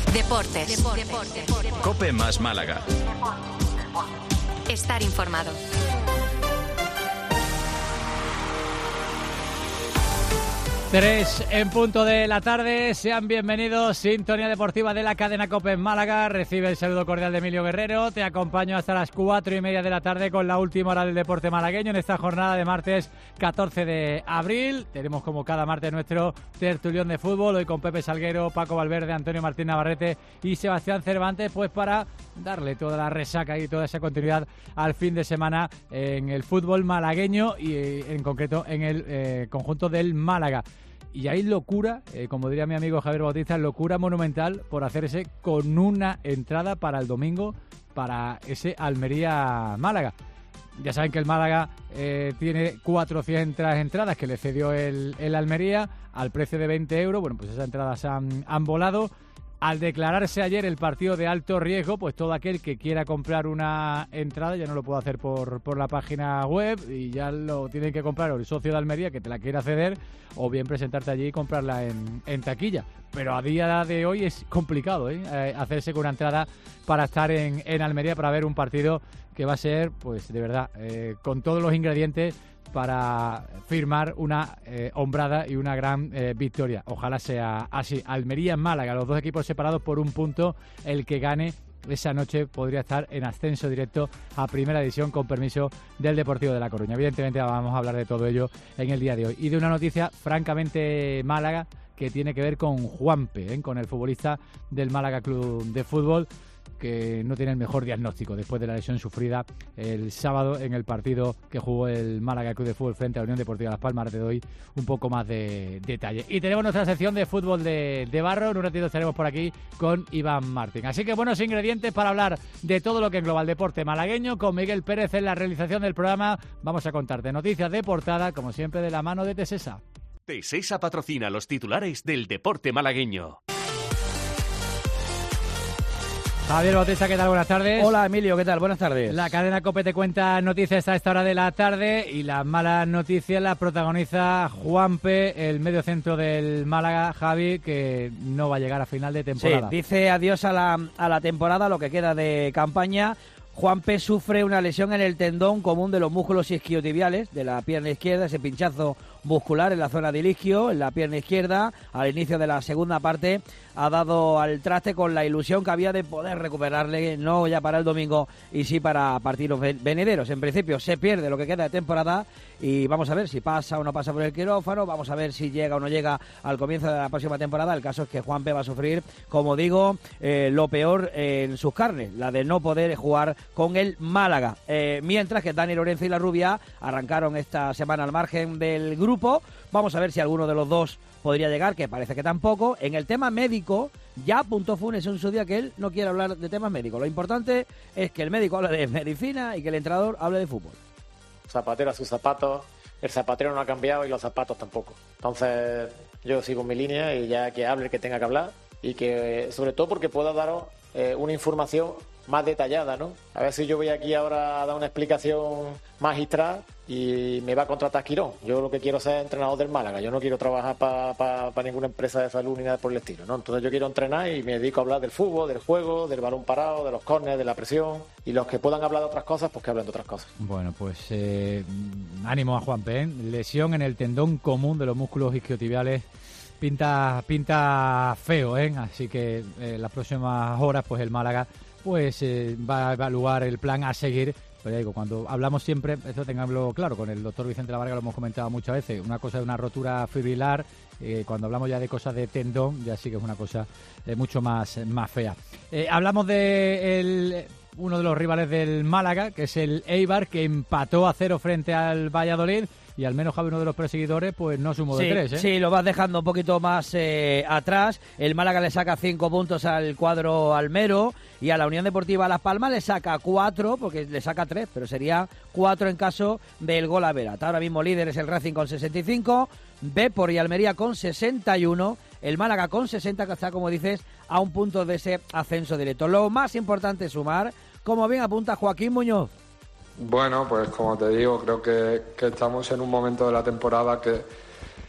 Deportes. COPE más Málaga. Estar informado. 3 en punto de la tarde, sean bienvenidos, sintonía deportiva de la cadena COPE en Málaga, recibe el saludo cordial de Emilio Guerrero, te acompaño hasta las 4:30 de la tarde con la última hora del deporte malagueño en esta jornada de martes 14 de abril, tenemos como cada martes nuestro tertulión de fútbol, hoy con Pepe Salguero, Paco Valverde, Antonio Martín Navarrete y Sebastián Cervantes, pues para darle toda la resaca y toda esa continuidad al fin de semana en el fútbol malagueño y en concreto en el conjunto del Málaga. Y hay locura, como diría mi amigo Javier Bautista, locura monumental por hacerse con una entrada para el domingo para ese Almería-Málaga. Ya saben que el Málaga tiene 400 entradas que le cedió el Almería al precio de 20 euros. Bueno, pues esas entradas han volado. Al declararse ayer el partido de alto riesgo, pues todo aquel que quiera comprar una entrada ya no lo puede hacer por la página web y ya lo tiene que comprar el socio de Almería que te la quiera ceder o bien presentarte allí y comprarla en taquilla. Pero a día de hoy es complicado hacerse con una entrada para estar en Almería para ver un partido que va a ser, pues de verdad, con todos los ingredientes para firmar una hombrada y una gran victoria. Ojalá sea así. Almería-Málaga, los dos equipos separados por un punto. El que gane esa noche podría estar en ascenso directo a Primera División con permiso del Deportivo de La Coruña. Evidentemente vamos a hablar de todo ello en el día de hoy. Y de una noticia francamente Málaga que tiene que ver con Juanpe, con el futbolista del Málaga Club de Fútbol, que no tiene el mejor diagnóstico después de la lesión sufrida el sábado en el partido que jugó el Málaga Club de Fútbol frente a la Unión Deportiva Las Palmas. Te doy un poco más de detalle. Y tenemos nuestra sección de fútbol de barro. En un ratito estaremos por aquí con Iván Martín. Así que buenos ingredientes para hablar de todo lo que engloba el deporte malagueño. Con Miguel Pérez en la realización del programa vamos a contarte noticias de portada, como siempre de la mano de Tesesa. Tesesa patrocina los titulares del deporte malagueño. Javier Bautista, ¿qué tal? Buenas tardes. Hola, Emilio, ¿qué tal? Buenas tardes. La cadena COPE te cuenta noticias a esta hora de la tarde y las malas noticias las protagoniza Juanpe, el mediocentro del Málaga, Javi, que no va a llegar a final de temporada. Sí, dice adiós a la temporada, lo que queda de campaña. Juanpe sufre una lesión en el tendón común de los músculos isquiotibiales de la pierna izquierda, ese pinchazo muscular en la zona del isquio, en la pierna izquierda. Al inicio de la segunda parte ha dado al traste con la ilusión que había de poder recuperarle, no ya para el domingo y sí para partidos venideros. En principio se pierde lo que queda de temporada y vamos a ver si pasa o no pasa por el quirófano, vamos a ver si llega o no llega al comienzo de la próxima temporada. El caso es que Juanpe va a sufrir, como digo, lo peor en sus carnes, la de no poder jugar con el Málaga. Mientras que Dani Lorenzo y La Rubia arrancaron esta semana al margen del grupo. Vamos a ver si alguno de los dos podría llegar, que parece que tampoco. En el tema médico, ya apuntó Funes en su día que él no quiere hablar de temas médicos. Lo importante es que el médico hable de medicina y que el entrenador hable de fútbol. Zapatero a sus zapatos, el zapatero no ha cambiado y los zapatos tampoco. Entonces yo sigo mi línea y ya que hable el que tenga que hablar y que sobre todo porque pueda daros una información más detallada, ¿no? A ver si yo voy aquí ahora a dar una explicación magistral y me va a contratar Quirón. Yo lo que quiero es ser entrenador del Málaga. Yo no quiero trabajar para ninguna empresa de salud ni nada por el estilo, ¿no? Entonces yo quiero entrenar y me dedico a hablar del fútbol, del juego, del balón parado, de los córneres, de la presión. Y los que puedan hablar de otras cosas, pues que hablen de otras cosas. Bueno, pues ánimo a Juanpe, lesión en el tendón común de los músculos isquiotibiales. Pinta feo, así que las próximas horas pues el Málaga pues va a evaluar el plan a seguir. Pero ya digo, cuando hablamos siempre, esto tengámoslo claro, con el doctor Vicente Lavarga lo hemos comentado muchas veces, una cosa es una rotura fibrilar, cuando hablamos ya de cosas de tendón, ya sí que es una cosa mucho más fea. Hablamos de uno de los rivales del Málaga, que es el Eibar, que empató a 0 frente al Valladolid. Y al menos, Javi, uno de los perseguidores, pues no sumó de 3, Sí, lo vas dejando un poquito más atrás. El Málaga le saca 5 puntos al cuadro almero y a la Unión Deportiva Las Palmas le saca 4, porque le saca 3, pero sería 4 en caso del gol a Verat. Ahora mismo líder es el Racing con 65, Depor y Almería con 61, el Málaga con 60, que está, como dices, a un punto de ese ascenso directo. Lo más importante es sumar, como bien apunta Joaquín Muñoz. Bueno, pues como te digo, creo que estamos en un momento de la temporada que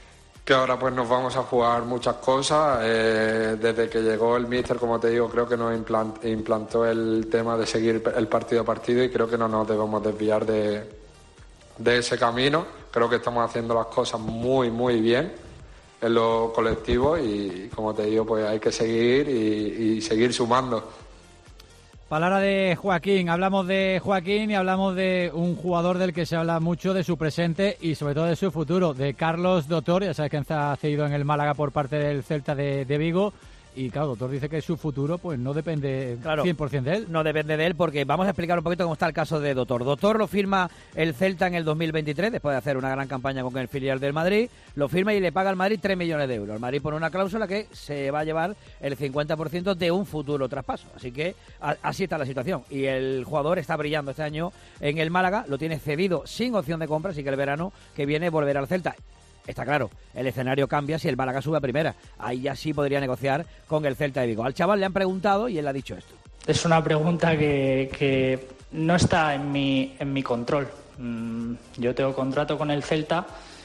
que ahora pues nos vamos a jugar muchas cosas. Desde que llegó el míster, como te digo, creo que nos implantó el tema de seguir el partido a partido y creo que no nos debemos desviar de ese camino. Creo que estamos haciendo las cosas muy, muy bien en lo colectivo y, como te digo, pues hay que seguir y seguir sumando. Palabra de Joaquín. Hablamos de Joaquín y hablamos de un jugador del que se habla mucho de su presente y sobre todo de su futuro, de Carlos Dotor. Ya sabes que ha cedido en el Málaga por parte del Celta de Vigo. Y claro, Dotor dice que su futuro pues no depende 100% de él. No depende de él, porque vamos a explicar un poquito cómo está el caso de Dotor. Dotor lo firma el Celta en el 2023, después de hacer una gran campaña con el filial del Madrid. Lo firma y le paga al Madrid 3 millones de euros. El Madrid pone una cláusula que se va a llevar el 50% de un futuro traspaso. Así que así está la situación. Y el jugador está brillando este año en el Málaga, lo tiene cedido sin opción de compra, así que el verano que viene volverá al Celta. Está claro, el escenario cambia si el Málaga sube a primera. Ahí ya sí podría negociar con el Celta de Vigo. Al chaval le han preguntado y él ha dicho esto. Es una pregunta que no está en mi control. Yo tengo contrato con el Celta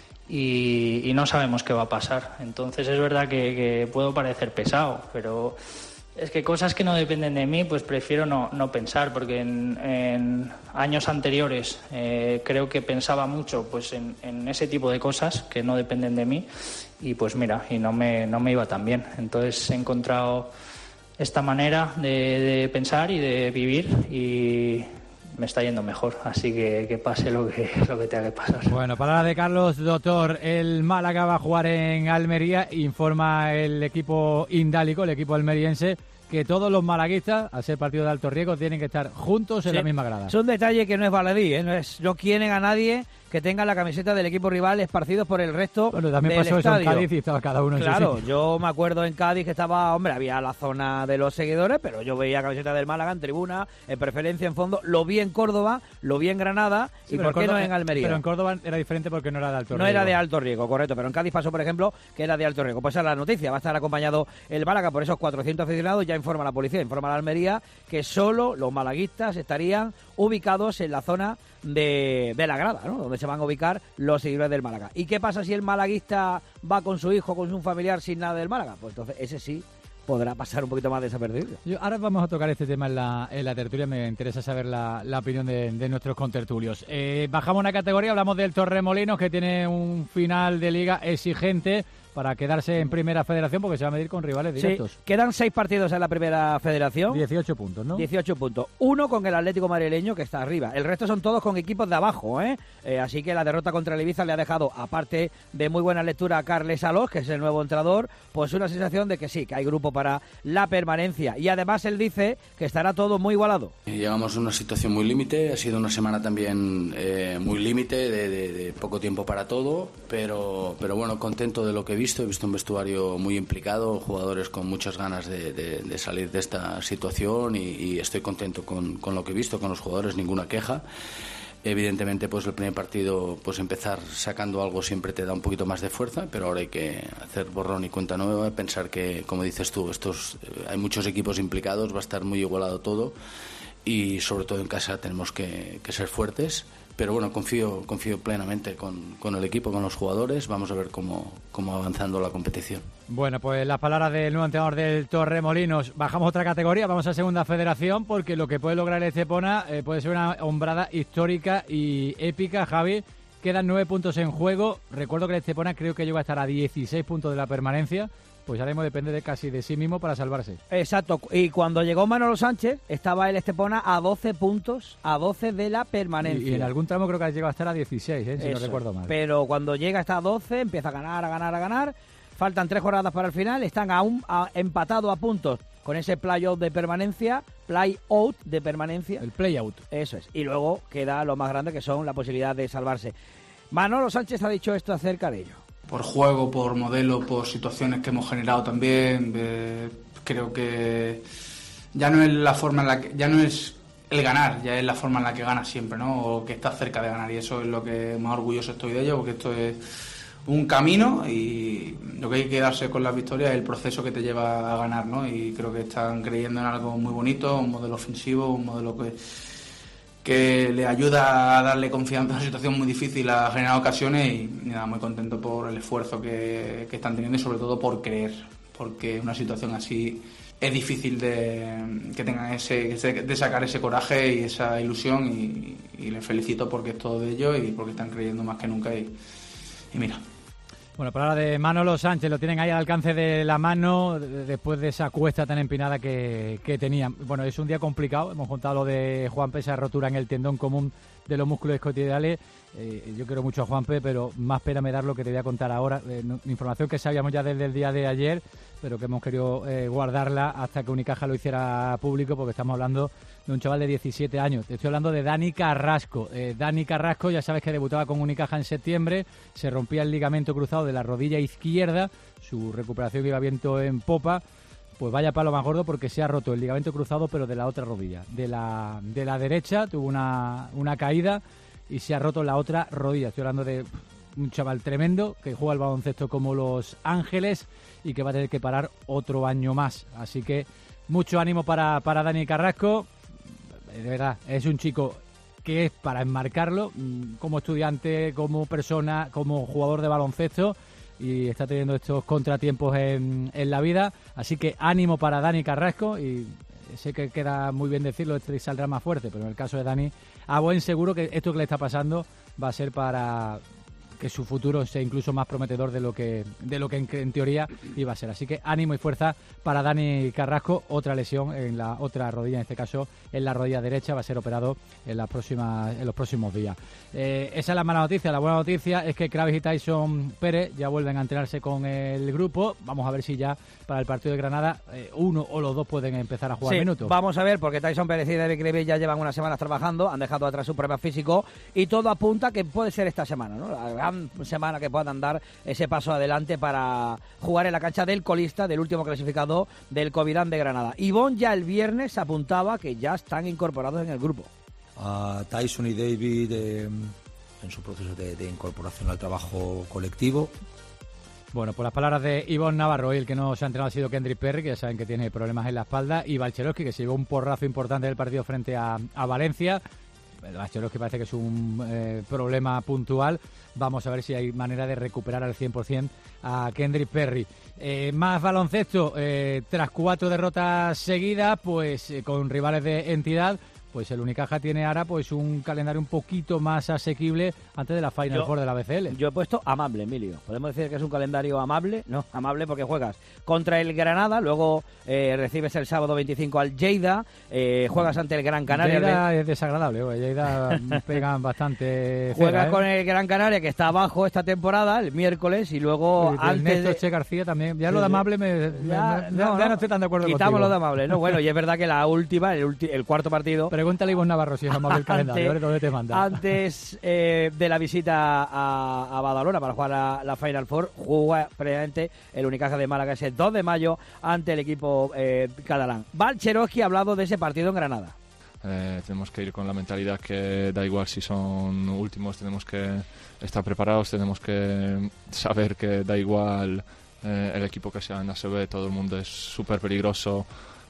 y no sabemos qué va a pasar. Entonces es verdad que puedo parecer pesado, pero es que cosas que no dependen de mí, pues prefiero no pensar, porque en años anteriores creo que pensaba mucho pues en ese tipo de cosas que no dependen de mí y pues mira, y no me iba tan bien. Entonces he encontrado esta manera de pensar y de vivir y me está yendo mejor, así que pase lo que tenga que pasar. Bueno, palabra de Carlos Dotor. El Málaga va a jugar en Almería. Informa el equipo indálico, el equipo almeriense, que todos los malaguistas, al ser partido de alto riesgo, tienen que estar juntos en la misma grada. Es un detalle que no es baladí, no quieren a nadie que tenga la camiseta del equipo rival esparcidos por el resto del estadio. Bueno, también pasó eso en Cádiz y estaba cada uno en su sitio. Claro, yo me acuerdo en Cádiz que estaba, había la zona de los seguidores, pero yo veía camiseta del Málaga en tribuna, en preferencia en fondo. Lo vi en Córdoba, lo vi en Granada, sí, y ¿por qué no en Almería? Pero en Córdoba era diferente porque no era de alto riesgo. No era de alto riesgo, correcto, pero en Cádiz pasó, por ejemplo, que era de alto riesgo. Pues esa es la noticia, va a estar acompañado el Málaga por esos 400 aficionados. Ya informa la policía, informa la Almería, que solo los malaguistas estarían ubicados en la zona de la grada, ¿no? Donde se van a ubicar los seguidores del Málaga. ¿Y qué pasa si el malaguista va con su hijo, con su familiar sin nada del Málaga? Pues entonces ese sí podrá pasar un poquito más desapercibido. Ahora vamos a tocar este tema en la tertulia. Me interesa saber la opinión de nuestros contertulios. Bajamos una categoría, hablamos del Torremolinos, que tiene un final de liga exigente para quedarse en Primera Federación, porque se va a medir con rivales directos. Sí, quedan 6 partidos en la Primera Federación. 18 puntos, ¿no? 18 puntos. Uno con el Atlético Madrileño, que está arriba. El resto son todos con equipos de abajo, ¿eh? Así que la derrota contra el Ibiza le ha dejado, aparte de muy buena lectura a Carles Alós, que es el nuevo entrenador, pues una sensación de que sí, que hay grupo para la permanencia. Y además él dice que estará todo muy igualado. Llegamos a una situación muy límite, ha sido una semana también muy límite, de poco tiempo para todo, pero bueno, contento de lo que he visto un vestuario muy implicado, jugadores con muchas ganas de salir de esta situación y estoy contento con lo que he visto, con los jugadores, ninguna queja. Evidentemente, pues el primer partido, pues empezar sacando algo siempre te da un poquito más de fuerza, pero ahora hay que hacer borrón y cuenta nueva, pensar que, como dices tú, hay muchos equipos implicados, va a estar muy igualado todo y sobre todo en casa tenemos que ser fuertes. Pero bueno, confío plenamente con el equipo, con los jugadores. Vamos a ver cómo va avanzando la competición. Bueno, pues las palabras del nuevo entrenador del Torremolinos. Bajamos otra categoría, vamos a Segunda Federación, porque lo que puede lograr el Estepona puede ser una hombrada histórica y épica, Javi. Quedan 9 puntos en juego. Recuerdo que el Estepona creo que llega a estar a 16 puntos de la permanencia. Pues ahora mismo depende casi de sí mismo para salvarse. Exacto. Y cuando llegó Manolo Sánchez, estaba el Estepona a 12 puntos, a 12 de la permanencia. Y en algún tramo creo que llegó a estar a 16, si no recuerdo mal. Pero cuando llega hasta 12, empieza a ganar. Faltan 3 jornadas para el final, están aún empatados a puntos con ese play-out de permanencia. El play-out. Eso es. Y luego queda lo más grande, que son la posibilidad de salvarse. Manolo Sánchez ha dicho esto acerca de ello. Por juego, por modelo, por situaciones que hemos generado también, creo que ya no es la forma en la que, ya no es el ganar, ya es la forma en la que ganas siempre, ¿no? O que estás cerca de ganar, y eso es lo que más orgulloso estoy de ello, porque esto es un camino y lo que hay que darse con las victorias es el proceso que te lleva a ganar, ¿no? Y creo que están creyendo en algo muy bonito, un modelo ofensivo, un modelo que le ayuda a darle confianza a una situación muy difícil, a generar ocasiones y nada, muy contento por el esfuerzo que están teniendo y sobre todo por creer, porque una situación así es difícil de sacar ese coraje y esa ilusión y les felicito porque es todo de ellos y porque están creyendo más que nunca y mira. Bueno, palabra de Manolo Sánchez, lo tienen ahí al alcance de la mano después de esa cuesta tan empinada que tenían. Bueno, es un día complicado, hemos contado lo de Juanpe, esa rotura en el tendón común de los músculos isquiotibiales. Yo quiero mucho a Juanpe, pero más pena me da lo que te voy a contar ahora. Información que sabíamos ya desde el día de ayer, pero que hemos querido guardarla hasta que Unicaja lo hiciera público, porque estamos hablando de un chaval de 17 años. Te estoy hablando de Dani Carrasco. Dani Carrasco, ya sabes que debutaba con Unicaja en septiembre, se rompía el ligamento cruzado de la rodilla izquierda, su recuperación iba viento en popa. Pues vaya palo más gordo porque se ha roto el ligamento cruzado, pero de la otra rodilla. De la derecha tuvo una caída y se ha roto la otra rodilla. Estoy hablando de un chaval tremendo que juega al baloncesto como Los Ángeles y que va a tener que parar otro año más. Así que mucho ánimo para Dani Carrasco. De verdad, es un chico que es para enmarcarlo como estudiante, como persona, como jugador de baloncesto, y está teniendo estos contratiempos en la vida, así que ánimo para Dani Carrasco, y sé que queda muy bien decirlo, este saldrá más fuerte, pero en el caso de Dani, a buen seguro que esto que le está pasando va a ser para que su futuro sea incluso más prometedor de lo que en teoría iba a ser. Así que ánimo y fuerza para Dani Carrasco. Otra lesión en la otra rodilla, en este caso en la rodilla derecha, va a ser operado en los próximos días. Esa es la mala noticia. La buena noticia es que Kravis y Tyson Pérez ya vuelven a entrenarse con el grupo. Vamos a ver si ya para el partido de Granada uno o los dos pueden empezar a jugar minutos. Vamos a ver, porque Tyson Pérez y David Kravis ya llevan unas semanas trabajando, han dejado atrás su problema físico y todo apunta que puede ser esta semana, ¿no? La gran semana que puedan dar ese paso adelante para jugar en la cancha del colista, del último clasificado del Covirán de Granada. Ivonne ya el viernes apuntaba que ya están incorporados en el grupo. Tyson y David en su proceso de incorporación al trabajo colectivo. Bueno, por las palabras de Ivonne Navarro, el que no se ha entrenado ha sido Kendrick Perry, que ya saben que tiene problemas en la espalda, y Balcherovski, que se llevó un porrazo importante del partido frente a Valencia. Balcherovski parece que es un problema puntual. Vamos a ver si hay manera de recuperar al 100% a Kendrick Perry. Más baloncesto, tras 4 derrotas seguidas, pues con rivales de entidad, pues el Unicaja tiene ahora pues un calendario un poquito más asequible antes de la Final Four de la BCL. Yo he puesto amable, Emilio. ¿Podemos decir que es un calendario amable? No, amable porque juegas contra el Granada, luego recibes el sábado 25 al Lleida, juegas ante el Gran Canaria. Lleida es desagradable, Lleida pegan bastante. Juegas con el Gran Canaria, que está abajo esta temporada, el miércoles, y luego antes de Che García también. Ya lo de amable ya no estoy tan de acuerdo quitamos contigo. Lo de amable, ¿no? Bueno, y es verdad que la última, el cuarto partido... Pregúntale a Ivonne Navarro si es amable el calendario, a ver dónde te manda. Antes de la visita a Badalona para jugar la Final Four, juega previamente el Unicaja de Málaga ese 2 de mayo ante el equipo catalán. Balcherovski ha hablado de ese partido en Granada. Tenemos que ir con la mentalidad que da igual si son últimos, tenemos que estar preparados, tenemos que saber que da igual el equipo que sea en ACB, todo el mundo es súper peligroso.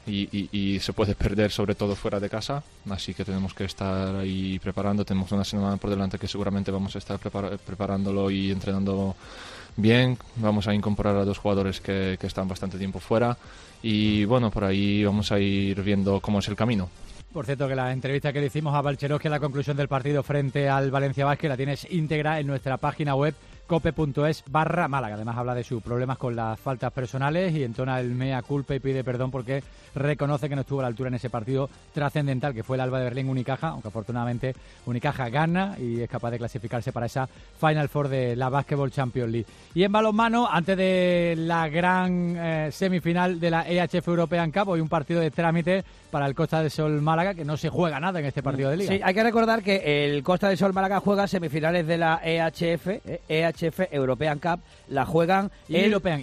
Y se puede perder sobre todo fuera de casa, así que tenemos que estar ahí preparando. Tenemos una semana por delante que seguramente vamos a estar preparándolo y entrenando bien. Vamos a incorporar a 2 jugadores que están bastante tiempo fuera y bueno, por ahí vamos a ir viendo cómo es el camino. Por cierto, que la entrevista que le hicimos a Balcherovski a la conclusión del partido frente al Valencia Basket la tienes íntegra en nuestra página web cope.es/Málaga. Además habla de sus problemas con las faltas personales y entona el mea culpa y pide perdón porque reconoce que no estuvo a la altura en ese partido trascendental que fue el Alba de Berlín Unicaja, aunque afortunadamente Unicaja gana y es capaz de clasificarse para esa Final Four de la Basketball Champions League. Y en balonmano, antes de la gran semifinal de la EHF European Cup, hoy un partido de trámite para el Costa del Sol Málaga, que no se juega nada en este partido de liga. Sí, hay que recordar que el Costa del Sol Málaga juega semifinales de la EHF European Cup, la juegan European,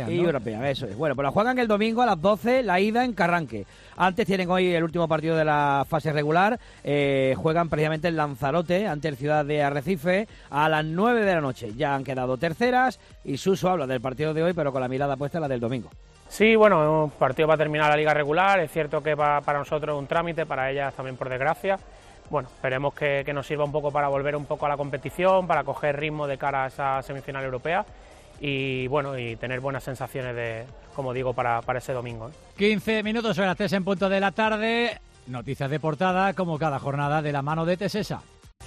eso es. Bueno, pues la juegan el domingo a las 12, la ida en Carranque. Antes tienen hoy el último partido de la fase regular, juegan precisamente en Lanzarote ante el Ciudad de Arrecife a las 9 de la noche. Ya han quedado terceras y Suso habla del partido de hoy, pero con la mirada puesta en la del domingo. Sí, bueno, un partido para terminar la liga regular. Es cierto que para nosotros es un trámite, para ellas también por desgracia. bueno, esperemos que nos sirva un poco para volver un poco a la competición, para coger ritmo de cara a esa semifinal europea y bueno, y tener buenas sensaciones como digo, para ese domingo. 15 minutos sobre las 3 en punto de la tarde. Noticias de portada, como cada jornada, de la mano de Tesesa.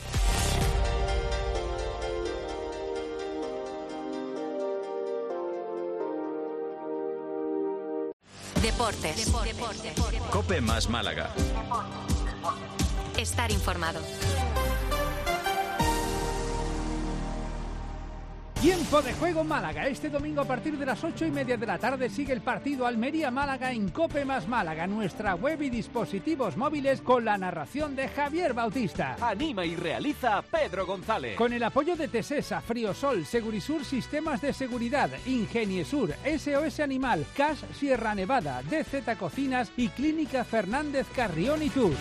Deportes. COPE más Málaga. Estar informado. Tiempo de juego Málaga. Este domingo a partir de las 8:30 de la tarde sigue el partido Almería-Málaga en COPE más Málaga, nuestra web y dispositivos móviles, con la narración de Javier Bautista. Anima y realiza Pedro González. Con el apoyo de Tesesa, Friosol, Segurisur Sistemas de Seguridad, Ingeniesur, SOS Animal, Cash Sierra Nevada, DZ Cocinas y Clínica Fernández Carrión y Tour.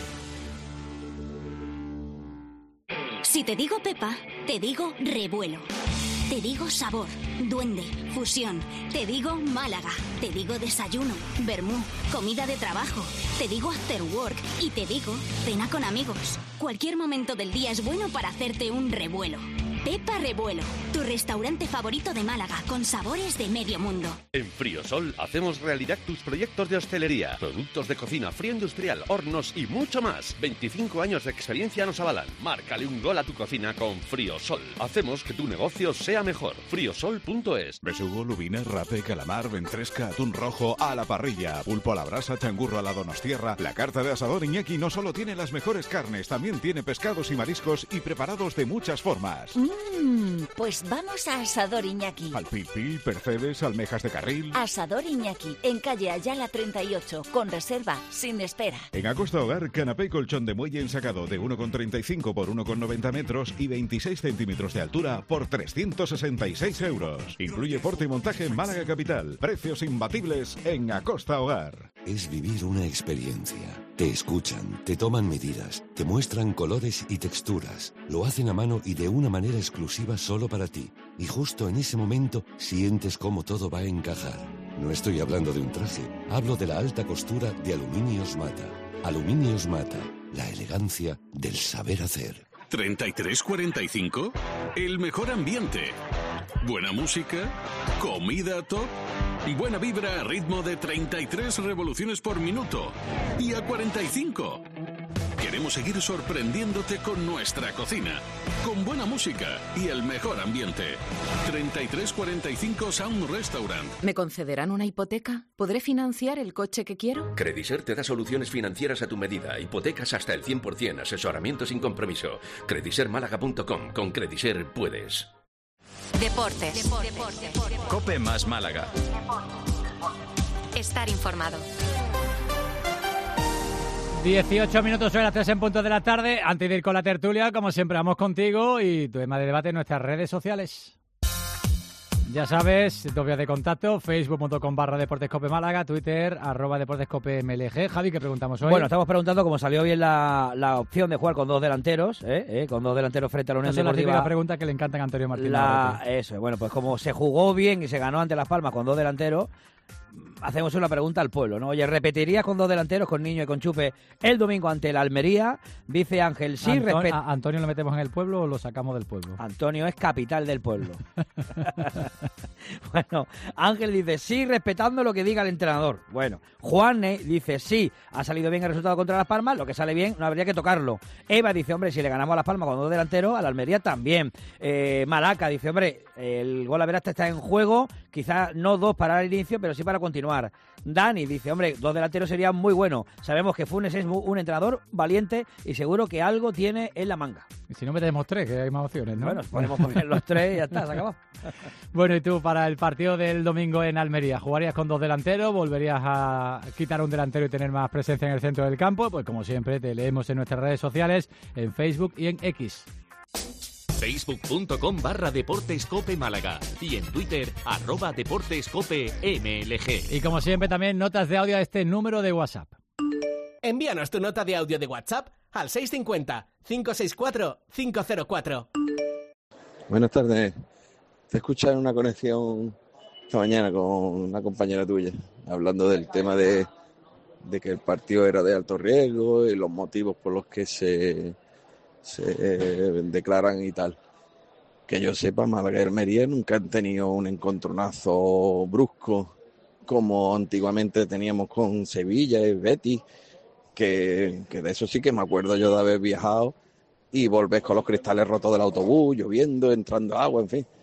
Si te digo Pepa, te digo revuelo. Te digo sabor, duende, fusión. Te digo Málaga. Te digo desayuno, vermú, comida de trabajo. Te digo after work y te digo cena con amigos. Cualquier momento del día es bueno para hacerte un revuelo. Pepa Revuelo, tu restaurante favorito de Málaga, con sabores de medio mundo. En Friosol hacemos realidad tus proyectos de hostelería, productos de cocina, frío industrial, hornos y mucho más. 25 años de experiencia nos avalan. Márcale un gol a tu cocina con Friosol. Hacemos que tu negocio sea mejor. Friosol.es. Besugo, lubina, rape, calamar, ventresca, atún rojo a la parrilla, pulpo a la brasa, changurro a la donostiarra. La carta de asador Iñaki no solo tiene las mejores carnes, también tiene pescados y mariscos y preparados de muchas formas. Pues vamos a Asador Iñaki. Al pil pil, percebes, almejas de carril. Asador Iñaki, en calle Ayala 38, con reserva, sin espera. En Acosta Hogar, canapé y colchón de muelle ensacado de 1,35 por 1,90 metros y 26 centímetros de altura por 366 euros. Incluye porte y montaje en Málaga Capital. Precios imbatibles en Acosta Hogar. Es vivir una experiencia. Te escuchan, te toman medidas, te muestran colores y texturas. Lo hacen a mano y de una manera exclusiva solo para ti. Y justo en ese momento sientes cómo todo va a encajar. No estoy hablando de un traje, hablo de la alta costura de Aluminios Mata. Aluminios Mata, la elegancia del saber hacer. 33-45, el mejor ambiente. Buena música, comida top, buena vibra a ritmo de 33 revoluciones por minuto. Y a 45. Queremos seguir sorprendiéndote con nuestra cocina, con buena música y el mejor ambiente. 3345 Sound Restaurant. ¿Me concederán una hipoteca? ¿Podré financiar el coche que quiero? Crediser te da soluciones financieras a tu medida, hipotecas hasta el 100%, asesoramiento sin compromiso. Credisermálaga.com. Con Crediser puedes. Deportes. COPE más Málaga. Estar informado. 18 minutos sobre las 3 en punto de la tarde. Antes de ir con la tertulia, como siempre, vamos contigo y tu tema de debate en nuestras redes sociales. Ya sabes, dos vías de contacto: facebook.com/deportescope Málaga, Twitter @deportescopemlg. Javi, ¿qué preguntamos hoy? Bueno, estamos preguntando cómo salió bien la opción de jugar con dos delanteros, con dos delanteros frente a la Unión Esa Deportiva. Es la típica pregunta que le encantan a Antonio Martínez. Eso, bueno, pues como se jugó bien y se ganó ante Las Palmas con dos delanteros, hacemos una pregunta al pueblo, ¿no? Oye, ¿repetirías con dos delanteros, con Niño y con Chupe, el domingo ante el Almería? Dice Ángel, sí. ¿Antonio lo metemos en el pueblo o lo sacamos del pueblo? Antonio es capital del pueblo. Bueno, Ángel dice, sí, respetando lo que diga el entrenador. Bueno, Juanne dice, sí, ha salido bien el resultado contra Las Palmas, lo que sale bien, no habría que tocarlo. Eva dice, hombre, si le ganamos a Las Palmas con dos delanteros, a la Almería también. Malaca dice, hombre, el gol a ver está en juego, quizás no dos para el inicio, pero sí para continuar. Dani dice, hombre, dos delanteros sería muy bueno. Sabemos que Funes es un entrenador valiente y seguro que algo tiene en la manga. Y si no metemos tres, que hay más opciones, ¿no? Bueno, podemos poner los tres y ya está, se acabó. Bueno, y tú, para el partido del domingo en Almería, ¿jugarías con dos delanteros? ¿Volverías a quitar un delantero y tener más presencia en el centro del campo? Pues como siempre, te leemos en nuestras redes sociales, en Facebook y en X. Facebook.com/Deportescope Málaga y en Twitter @DeportesCopeMLG. Y como siempre también notas de audio a este número de WhatsApp. Envíanos tu nota de audio de WhatsApp al 650-564-504. Buenas tardes. Te escuché en una conexión esta mañana con una compañera tuya, hablando del tema de que el partido era de alto riesgo y los motivos por los que se declaran y tal. Que yo sepa, Málaga y Almería nunca han tenido un encontronazo brusco como antiguamente teníamos con Sevilla y Betis, que de eso sí que me acuerdo yo de haber viajado y volver con los cristales rotos del autobús, lloviendo, entrando agua, en fin.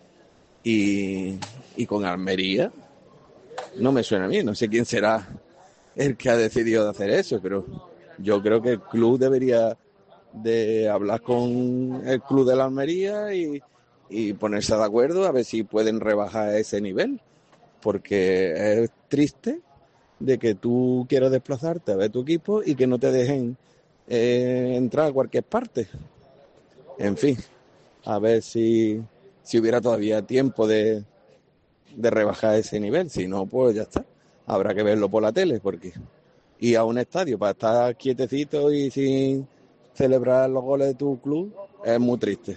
Y con Almería no me suena a mí, no sé quién será el que ha decidido de hacer eso, pero yo creo que el club debería de hablar con el club de la Almería y ponerse de acuerdo a ver si pueden rebajar ese nivel, porque es triste de que tú quieras desplazarte a ver tu equipo y que no te dejen entrar a cualquier parte. En fin, a ver si hubiera todavía tiempo de rebajar ese nivel. Si no, pues ya está. Habrá que verlo por la tele, porque ir a un estadio para estar quietecito y sin celebrar los goles de tu club es muy triste.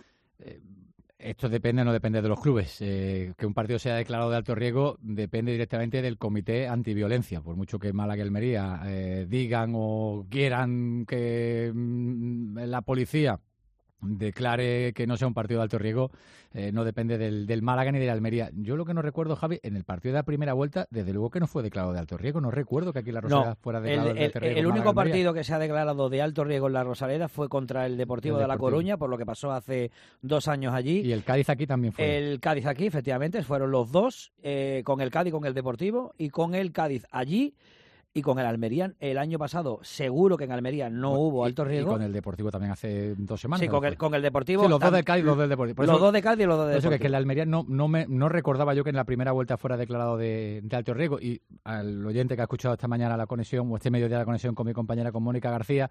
Esto depende o no depende de los clubes. Que un partido sea declarado de alto riesgo depende directamente del Comité Antiviolencia. Por mucho que Málaga y Almería digan o quieran que la policía declare que no sea un partido de alto riesgo, no depende del Málaga ni de la Almería. Yo lo que no recuerdo, Javi, en el partido de la primera vuelta, desde luego que no fue declarado de alto riesgo. No recuerdo que aquí la Rosaleda fuera declarado de alto riesgo. El único partido que se ha declarado de alto riesgo en la Rosaleda fue contra el Deportivo de La Coruña, por lo que pasó hace 2 años allí. Y el Cádiz aquí también fue. El Cádiz aquí, efectivamente, fueron los dos, con el Cádiz, con el Deportivo, y con el Cádiz allí. Y con el Almería, el año pasado, seguro que en Almería no hubo alto riesgo. Y con el Deportivo también hace 2 semanas. Sí, con el Deportivo. Sí, los dos del Cádiz y los del Deportivo. Los dos de Cádiz y los dos del Deportivo. Eso que el Almería no recordaba yo que en la primera vuelta fuera declarado de alto riesgo. Y al oyente que ha escuchado esta mañana la conexión, o este mediodía la conexión con mi compañera, con Mónica García,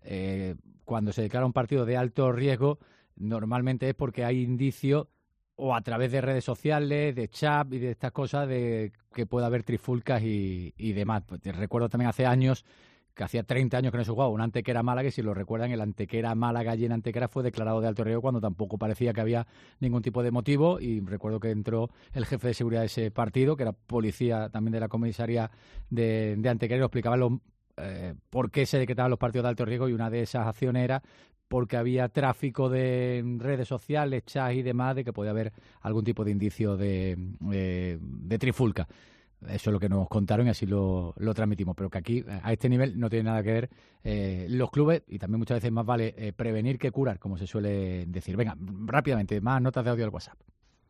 cuando se declara un partido de alto riesgo, normalmente es porque hay indicio, o a través de redes sociales, de chat y de estas cosas, de que pueda haber trifulcas y demás. Pues recuerdo también hace años, que hacía 30 años que no se jugaba, un Antequera Málaga, y si lo recuerdan, el Antequera Málaga allí en Antequera fue declarado de alto riesgo cuando tampoco parecía que había ningún tipo de motivo, y recuerdo que entró el jefe de seguridad de ese partido, que era policía también de la comisaría de Antequera, y lo explicaba por qué se decretaban los partidos de alto riesgo, y una de esas acciones era porque había tráfico de redes sociales, chats y demás, de que podía haber algún tipo de indicio de trifulca. Eso es lo que nos contaron y así lo transmitimos. Pero que aquí, a este nivel, no tiene nada que ver los clubes, y también muchas veces más vale prevenir que curar, como se suele decir. Venga, rápidamente, más notas de audio del WhatsApp.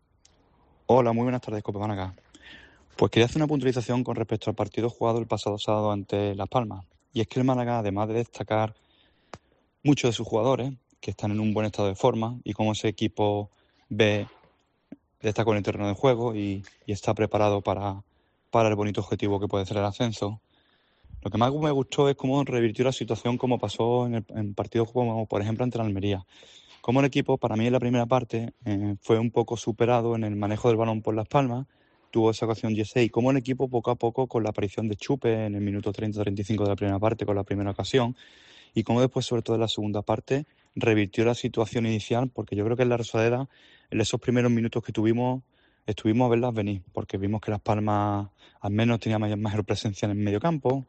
Hola, muy buenas tardes, Cope Málaga. Pues quería hacer una puntualización con respecto al partido jugado el pasado sábado ante Las Palmas. Y es que el Málaga, además de destacar muchos de sus jugadores, que están en un buen estado de forma, y cómo ese equipo destaca en el terreno de juego y está preparado para el bonito objetivo que puede ser el ascenso. Lo que más me gustó es cómo revirtió la situación, como pasó en partidos como, por ejemplo, ante la Almería. Como el equipo, para mí en la primera parte, fue un poco superado en el manejo del balón por Las Palmas, tuvo esa ocasión Yesé, y como el equipo, poco a poco, con la aparición de Chupe en el minuto 30-35 de la primera parte, con la primera ocasión, y como después, sobre todo en la segunda parte, revirtió la situación inicial, porque yo creo que en la Rosaleda, en esos primeros minutos que estuvimos a verlas venir, porque vimos que Las Palmas al menos tenía mayor presencia en el medio campo,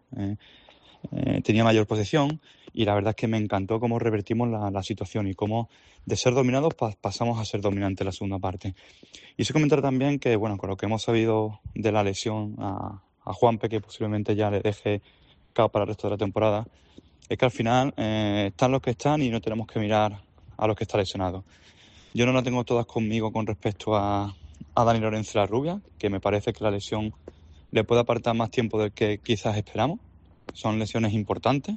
tenía mayor posesión, y la verdad es que me encantó cómo revertimos la situación y cómo de ser dominados pasamos a ser dominantes en la segunda parte. Y eso comentar también que, bueno, con lo que hemos sabido de la lesión a Juanpe, que posiblemente ya le deje cao para el resto de la temporada, es que al final están los que están y no tenemos que mirar a los que están lesionados. Yo no la tengo todas conmigo con respecto a Dani Lorenzo y la Rubia, que me parece que la lesión le puede apartar más tiempo del que quizás esperamos. Son lesiones importantes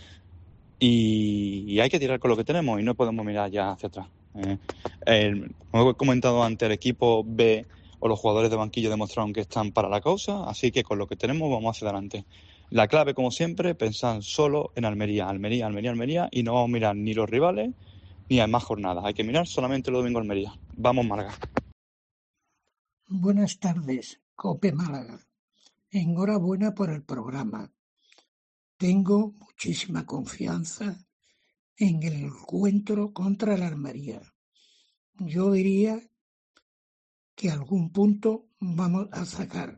y hay que tirar con lo que tenemos y no podemos mirar ya hacia atrás. Como he comentado antes, el equipo B o los jugadores de banquillo demostraron que están para la causa, así que con lo que tenemos vamos hacia adelante. La clave, como siempre, pensar solo en Almería, y no vamos a mirar ni los rivales ni a más jornadas. Hay que mirar solamente el domingo Almería. Vamos, Málaga. Buenas tardes, Cope Málaga. Enhorabuena por el programa. Tengo muchísima confianza en el encuentro contra la Almería. Yo diría que algún punto vamos a sacar.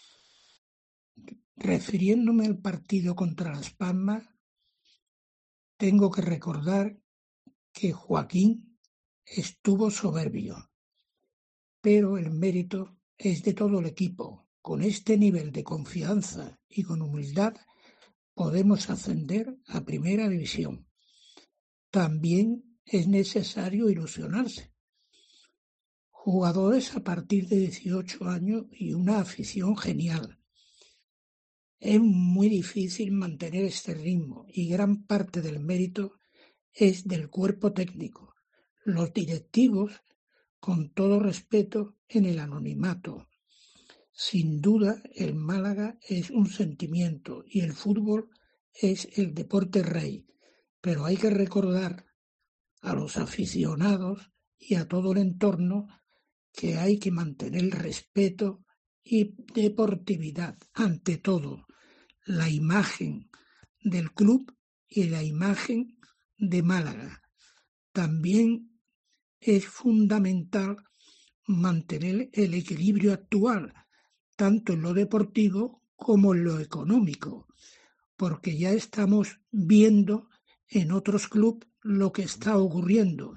Refiriéndome al partido contra Las Palmas, tengo que recordar que Joaquín estuvo soberbio, pero el mérito es de todo el equipo. Con este nivel de confianza y con humildad podemos ascender a Primera División. También es necesario ilusionarse. Jugadores a partir de 18 años y una afición genial. Es muy difícil mantener este ritmo y gran parte del mérito es del cuerpo técnico. Los directivos, con todo respeto, en el anonimato. Sin duda, el Málaga es un sentimiento y el fútbol es el deporte rey, pero hay que recordar a los aficionados y a todo el entorno que hay que mantener el respeto y deportividad, ante todo, la imagen del club y la imagen de Málaga. También es fundamental mantener el equilibrio actual, tanto en lo deportivo como en lo económico, porque ya estamos viendo en otros clubes lo que está ocurriendo.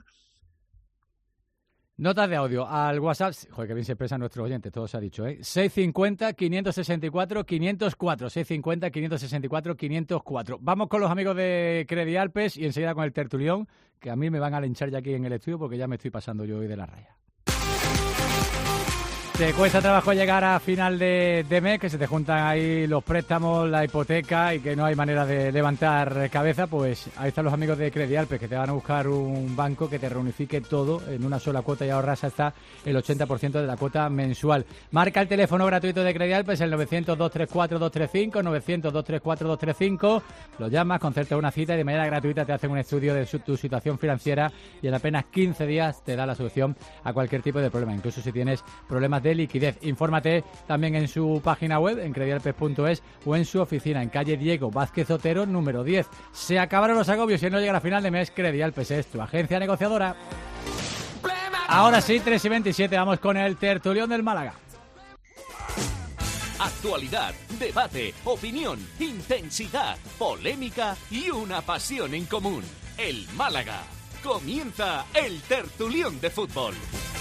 Notas de audio al WhatsApp. Joder, que bien se expresan nuestros oyentes, todo se ha dicho, ¿eh? 650-564-504. 650-564-504. Vamos con los amigos de Credi Alpes y enseguida con el tertulión, que a mí me van a linchar ya aquí en el estudio porque ya me estoy pasando yo hoy de la raya. ¿Te cuesta trabajo llegar a final de mes, que se te juntan ahí los préstamos, la hipoteca y que no hay manera de levantar cabeza? Pues ahí están los amigos de Credi Alpes, que te van a buscar un banco que te reunifique todo en una sola cuota y ahorras hasta el 80% de la cuota mensual. Marca el teléfono gratuito de Credi Alpes, el 900-234-235, 900-234-235. Lo llamas, concertas una cita y de manera gratuita te hacen un estudio de tu situación financiera y en apenas 15 días te da la solución a cualquier tipo de problema, incluso si tienes problemas de liquidez. Infórmate también en su página web, en credialpes.es, o en su oficina en calle Diego Vázquez Otero, número 10. Se acabaron los agobios y no llega a final de mes. Credi Alpes es tu agencia negociadora. Ahora sí, 3:27, vamos con el tertulión del Málaga. Actualidad, debate, opinión, intensidad, polémica y una pasión en común. El Málaga. Comienza el tertulión de fútbol.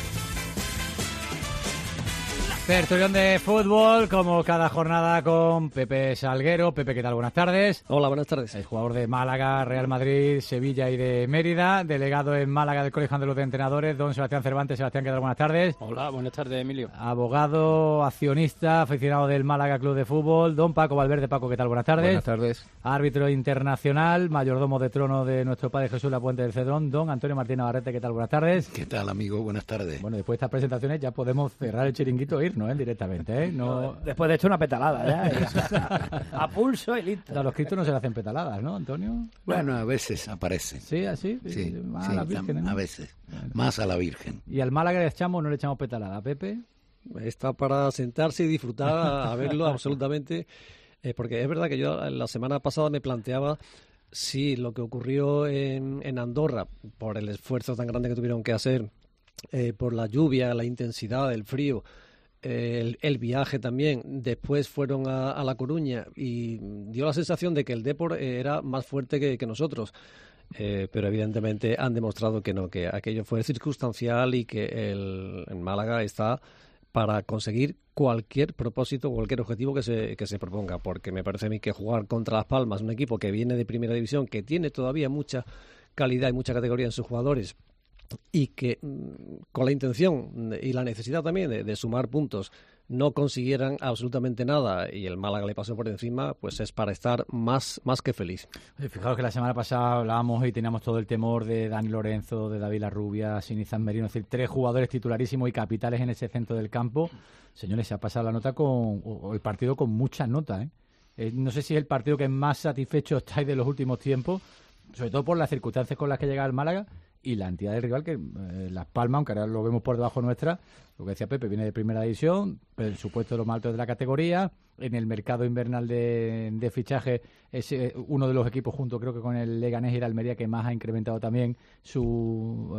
Tertulión de fútbol, como cada jornada, con Pepe Salguero. Pepe, ¿qué tal? Buenas tardes. Hola, buenas tardes. El jugador de Málaga, Real Madrid, Sevilla y de Mérida. Delegado en Málaga del Colegio Andaluz de Entrenadores, don Sebastián Cervantes. Sebastián, ¿qué tal? Buenas tardes. Hola, buenas tardes, Emilio. Abogado, accionista, aficionado del Málaga Club de Fútbol. Don Paco Valverde. Paco, ¿qué tal? Buenas tardes. Buenas tardes. Árbitro internacional, mayordomo de trono de nuestro Padre Jesús La Puente del Cedrón. Don Antonio Martín Navarrete, ¿qué tal? Buenas tardes. ¿Qué tal, amigo? Buenas tardes. Bueno, después de estas presentaciones ya podemos cerrar el chiringuito e irnos, directamente, ¿eh? No... Después de esto una petalada, ya. A pulso y listo. A los cristos no se le hacen petaladas, ¿no, Antonio? Bueno, a veces aparecen. ¿Sí, así? Sí, más sí, a la Virgen, ¿no? a veces. Bueno. Más a la Virgen. ¿Y al Málaga le echamos o no le echamos petalada, Pepe? Está para sentarse y disfrutar a verlo absolutamente. Porque es verdad que yo la semana pasada me planteaba si lo que ocurrió en Andorra, por el esfuerzo tan grande que tuvieron que hacer, por la lluvia, la intensidad, el frío, el viaje también, después fueron a La Coruña y dio la sensación de que el Depor era más fuerte que nosotros, pero evidentemente han demostrado que no, que aquello fue circunstancial y que el Málaga está para conseguir cualquier propósito, cualquier objetivo que se proponga, porque me parece a mí que jugar contra Las Palmas, un equipo que viene de Primera División, que tiene todavía mucha calidad y mucha categoría en sus jugadores, y que con la intención y la necesidad también de sumar puntos no consiguieran absolutamente nada y el Málaga le pasó por encima, pues es para estar más que feliz. Fijaos que la semana pasada hablábamos y teníamos todo el temor de Dani Lorenzo, de David Larrubia, Sinizan Merino, es decir, 3 jugadores titularísimos y capitales en ese centro del campo. Señores, se ha pasado la nota o el partido con muchas notas, ¿eh? No sé si es el partido que más satisfecho estáis de los últimos tiempos, sobre todo por las circunstancias con las que llega el Málaga y la entidad del rival, que Las Palmas, aunque ahora lo vemos por debajo nuestra, lo que decía Pepe, viene de Primera División, el supuesto de los más altos de la categoría, en el mercado invernal de fichaje es uno de los equipos, junto creo que con el Leganés y el Almería, que más ha incrementado también su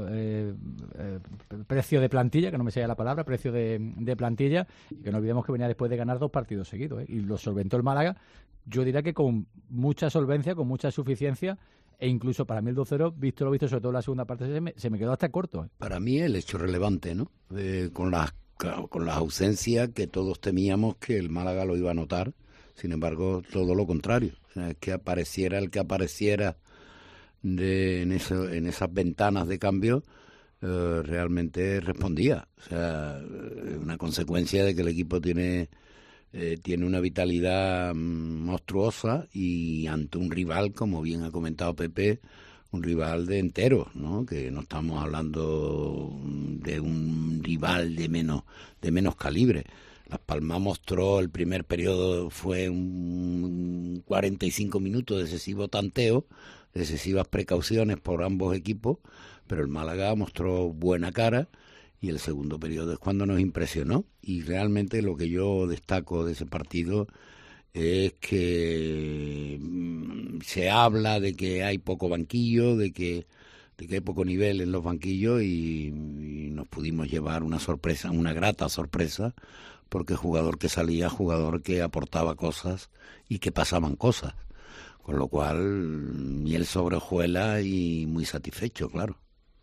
precio de plantilla, que no me sale la palabra, precio de plantilla, y que no olvidemos que venía después de ganar 2 partidos seguidos, y lo solventó el Málaga, yo diría que con mucha solvencia, con mucha suficiencia, e incluso para mí el 2-0, visto lo visto, sobre todo en la segunda parte, se me quedó hasta corto. Para mí el hecho relevante, ¿no? Con las ausencias que todos temíamos que el Málaga lo iba a notar, sin embargo, todo lo contrario. O sea, es que apareciera el que apareciera en esas ventanas de cambio, realmente respondía. O sea, una consecuencia de que el equipo tiene una vitalidad monstruosa y ante un rival, como bien ha comentado Pepe, un rival de enteros, ¿no? Que no estamos hablando de un rival de menos calibre. Las Palmas mostró el primer periodo, fue un 45 minutos de excesivo tanteo, de excesivas precauciones por ambos equipos, pero el Málaga mostró buena cara y el segundo periodo es cuando nos impresionó. Y realmente lo que yo destaco de ese partido es que se habla de que hay poco banquillo, de que hay poco nivel en los banquillos y nos pudimos llevar una sorpresa, una grata sorpresa, porque jugador que salía, jugador que aportaba cosas y que pasaban cosas. Con lo cual, miel sobre hojuela y muy satisfecho, claro.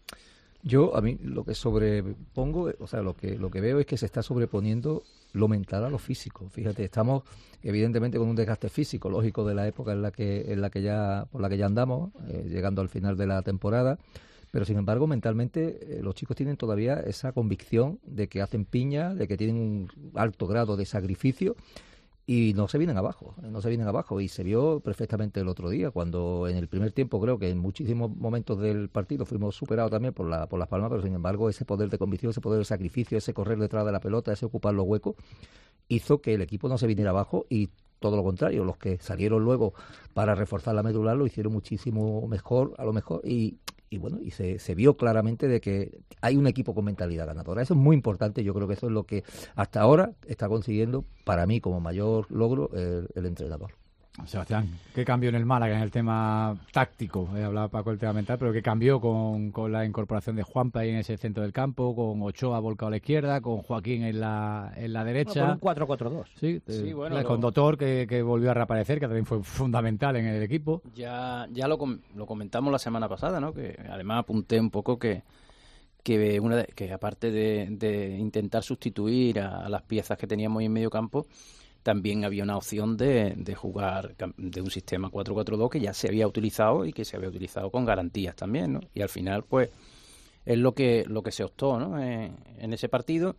Yo, a mí, lo que sobrepongo, o sea, lo que veo es que se está sobreponiendo lo mental a lo físico. Fíjate, estamos evidentemente con un desgaste físico, lógico, de la época por la que ya andamos, llegando al final de la temporada, pero sin embargo, mentalmente, los chicos tienen todavía esa convicción de que hacen piña, de que tienen un alto grado de sacrificio, y no se vienen abajo, y se vio perfectamente el otro día, cuando en el primer tiempo creo que en muchísimos momentos del partido fuimos superados también por Las Palmas, pero sin embargo ese poder de convicción, ese poder de sacrificio, ese correr detrás de la pelota, ese ocupar los huecos, hizo que el equipo no se viniera abajo, y todo lo contrario, los que salieron luego para reforzar la medular lo hicieron muchísimo mejor, a lo mejor, y bueno, y se vio claramente de que hay un equipo con mentalidad ganadora. Eso es muy importante, yo creo que eso es lo que hasta ahora está consiguiendo, para mí, como mayor logro, el entrenador. Sebastián, ¿qué cambió en el Málaga en el tema táctico? Hablaba Paco del tema mental, pero ¿qué cambió con la incorporación de Juanpa ahí en ese centro del campo, con Ochoa volcado a la izquierda, con Joaquín en la derecha? Bueno, con un 4-4-2. Sí, bueno, con Doctor, que volvió a reaparecer, que también fue fundamental en el equipo. Ya lo comentamos la semana pasada, ¿no? Que además apunté un poco que aparte de intentar sustituir a las piezas que teníamos en medio campo, también había una opción de jugar de un sistema 4-4-2 que ya se había utilizado y que se había utilizado con garantías también, ¿no? Y al final, pues, es lo que se optó, ¿no? En ese partido.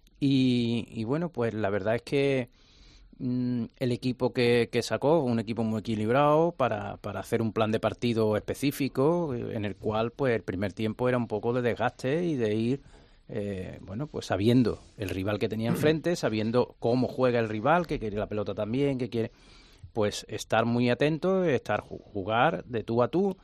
Y bueno, pues la verdad es que el equipo que sacó, un equipo muy equilibrado para hacer un plan de partido específico, en el cual, pues, el primer tiempo era un poco de desgaste y de ir pues sabiendo el rival que tenía enfrente, sabiendo cómo juega el rival, que quiere la pelota también, que quiere, pues, estar muy atento, jugar de tú a tú,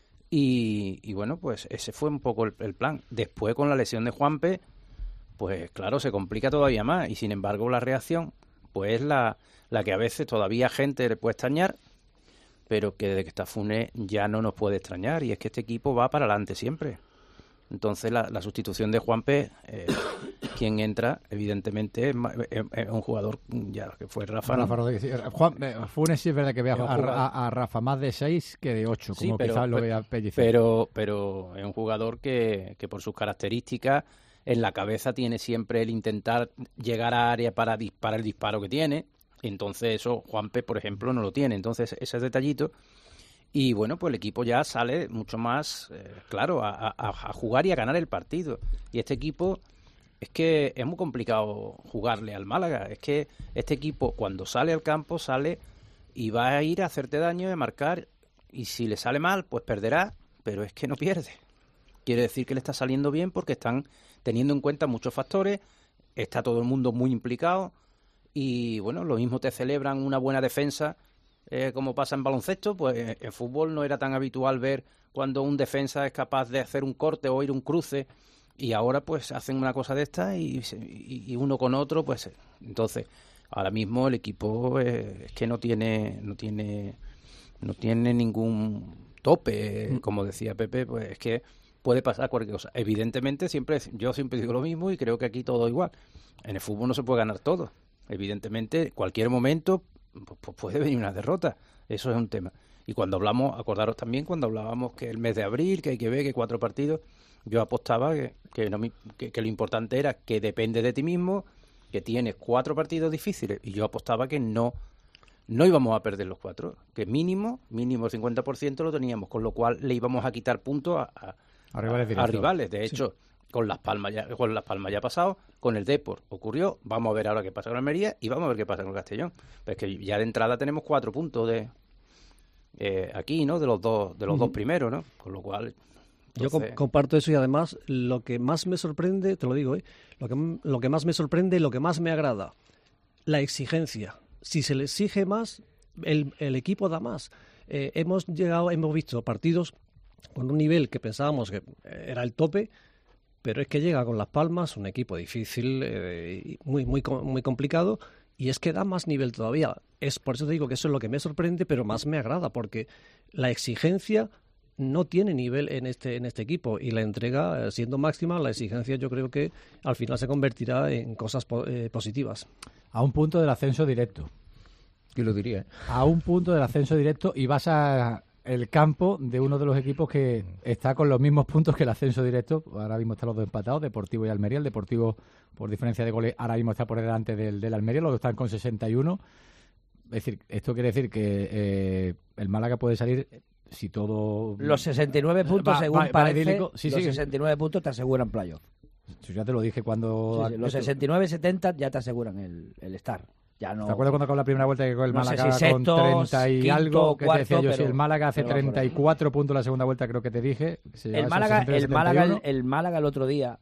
y bueno, pues ese fue un poco el plan. Después, con la lesión de Juanpe, pues claro, se complica todavía más, y sin embargo la reacción, pues la que a veces todavía gente le puede extrañar, pero que desde que está Funes ya no nos puede extrañar, y es que este equipo va para adelante siempre. Entonces la sustitución de Juanpe, quien entra, evidentemente, es un jugador, ya que fue Rafa. Funes sí es verdad que ve a Rafa más de 6 que de 8, como sí, quizás lo vea Pellicer. Pero es un jugador que por sus características, en la cabeza tiene siempre el intentar llegar a área para disparar el disparo que tiene. Entonces eso Juanpe, por ejemplo, no lo tiene. Entonces ese detallito. Y bueno, pues el equipo ya sale mucho más, claro, a jugar y a ganar el partido. Y este equipo, es que es muy complicado jugarle al Málaga. Es que este equipo, cuando sale al campo, sale y va a ir a hacerte daño, a marcar. Y si le sale mal, pues perderá, pero es que no pierde. Quiere decir que le está saliendo bien porque están teniendo en cuenta muchos factores. Está todo el mundo muy implicado. Y bueno, lo mismo te celebran una buena defensa. Como pasa en baloncesto, pues en fútbol no era tan habitual ver cuando un defensa es capaz de hacer un corte o ir un cruce, y ahora pues hacen una cosa de esta y uno con otro, pues entonces ahora mismo el equipo es que no tiene ningún tope, como decía Pepe, pues es que puede pasar cualquier cosa. Evidentemente yo siempre digo lo mismo y creo que aquí todo igual. En el fútbol no se puede ganar todo. Evidentemente, cualquier momento pues puede venir una derrota. Eso es un tema. Y cuando hablamos, acordaros también cuando hablábamos que el mes de abril, que hay que ver que 4 partidos, yo apostaba que lo importante era que depende de ti mismo, que tienes 4 partidos difíciles, y yo apostaba que no íbamos a perder los 4, que mínimo el 50% lo teníamos, con lo cual le íbamos a quitar puntos a rivales. De hecho, con Las Palmas ya ha pasado, con el Depor ocurrió, vamos a ver ahora qué pasa con Almería y vamos a ver qué pasa con Castellón. Pero es que ya de entrada tenemos 4 puntos aquí, ¿no? De los dos primeros, ¿no? Con lo cual... Entonces... Yo comparto eso, y además lo que más me sorprende, te lo digo, lo que más me sorprende, lo que más me agrada, la exigencia. Si se le exige más, el equipo da más. Hemos visto partidos con un nivel que pensábamos que era el tope, pero es que llega con Las Palmas, un equipo difícil, muy complicado, y es que da más nivel todavía. Por eso te digo que eso es lo que me sorprende, pero más me agrada, porque la exigencia no tiene nivel en este equipo, y la entrega, siendo máxima, la exigencia yo creo que al final se convertirá en cosas positivas. A un punto del ascenso directo. Yo lo diría, ¿eh? A un punto del ascenso directo, y vas a el campo de uno de los equipos que está con los mismos puntos que el ascenso directo. Ahora mismo están los dos empatados, Deportivo y Almería. El Deportivo, por diferencia de goles, ahora mismo está por delante del Almería. Los dos están con 61. Es decir, esto quiere decir que el Málaga puede salir, si todo... Los 69 puntos, según parece, los 69 puntos te aseguran playoff. Ya te lo dije cuando... Sí, los 69-70 ya te aseguran el estar. Ya no... ¿Te acuerdas cuando acabó la primera vuelta que con el Málaga sé si con 30 y quinto, algo? Que cuarto, te decía yo, pero, si el Málaga hace 34 puntos la segunda vuelta, creo que te dije. El Málaga el otro día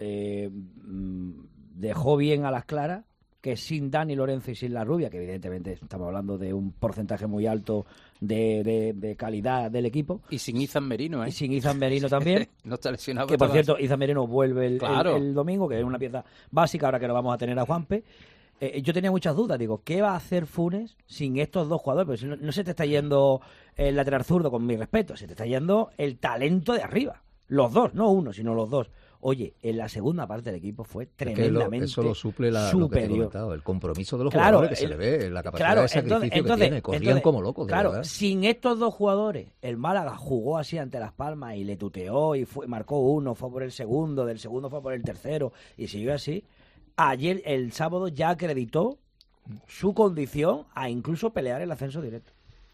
dejó bien a las claras que sin Dani Lorenzo y sin La Rubia, que evidentemente estamos hablando de un porcentaje muy alto de calidad del equipo. Y sin Izan Merino, ¿eh? Y sin Izan Merino también. No está lesionado. Que por cierto, Izan Merino vuelve Claro. el domingo, que es una pieza básica ahora que lo vamos a tener a Juanpe. Yo tenía muchas dudas, digo, ¿qué va a hacer Funes sin estos dos jugadores? Pero no se te está yendo el lateral zurdo, con mi respeto, se te está yendo el talento de arriba. Los dos, no uno, sino los dos. Oye, en la segunda parte del equipo fue tremendamente eso lo suple lo que te he comentado, el compromiso de los claro, jugadores, que se le ve, la capacidad de sacrificio que tiene, corrían como locos. Claro, verdad. Sin estos dos jugadores, el Málaga jugó así ante Las Palmas y le tuteó y marcó uno, fue por el segundo, del segundo fue por el tercero, y siguió así. Ayer, el sábado, ya acreditó su condición a incluso pelear el ascenso directo.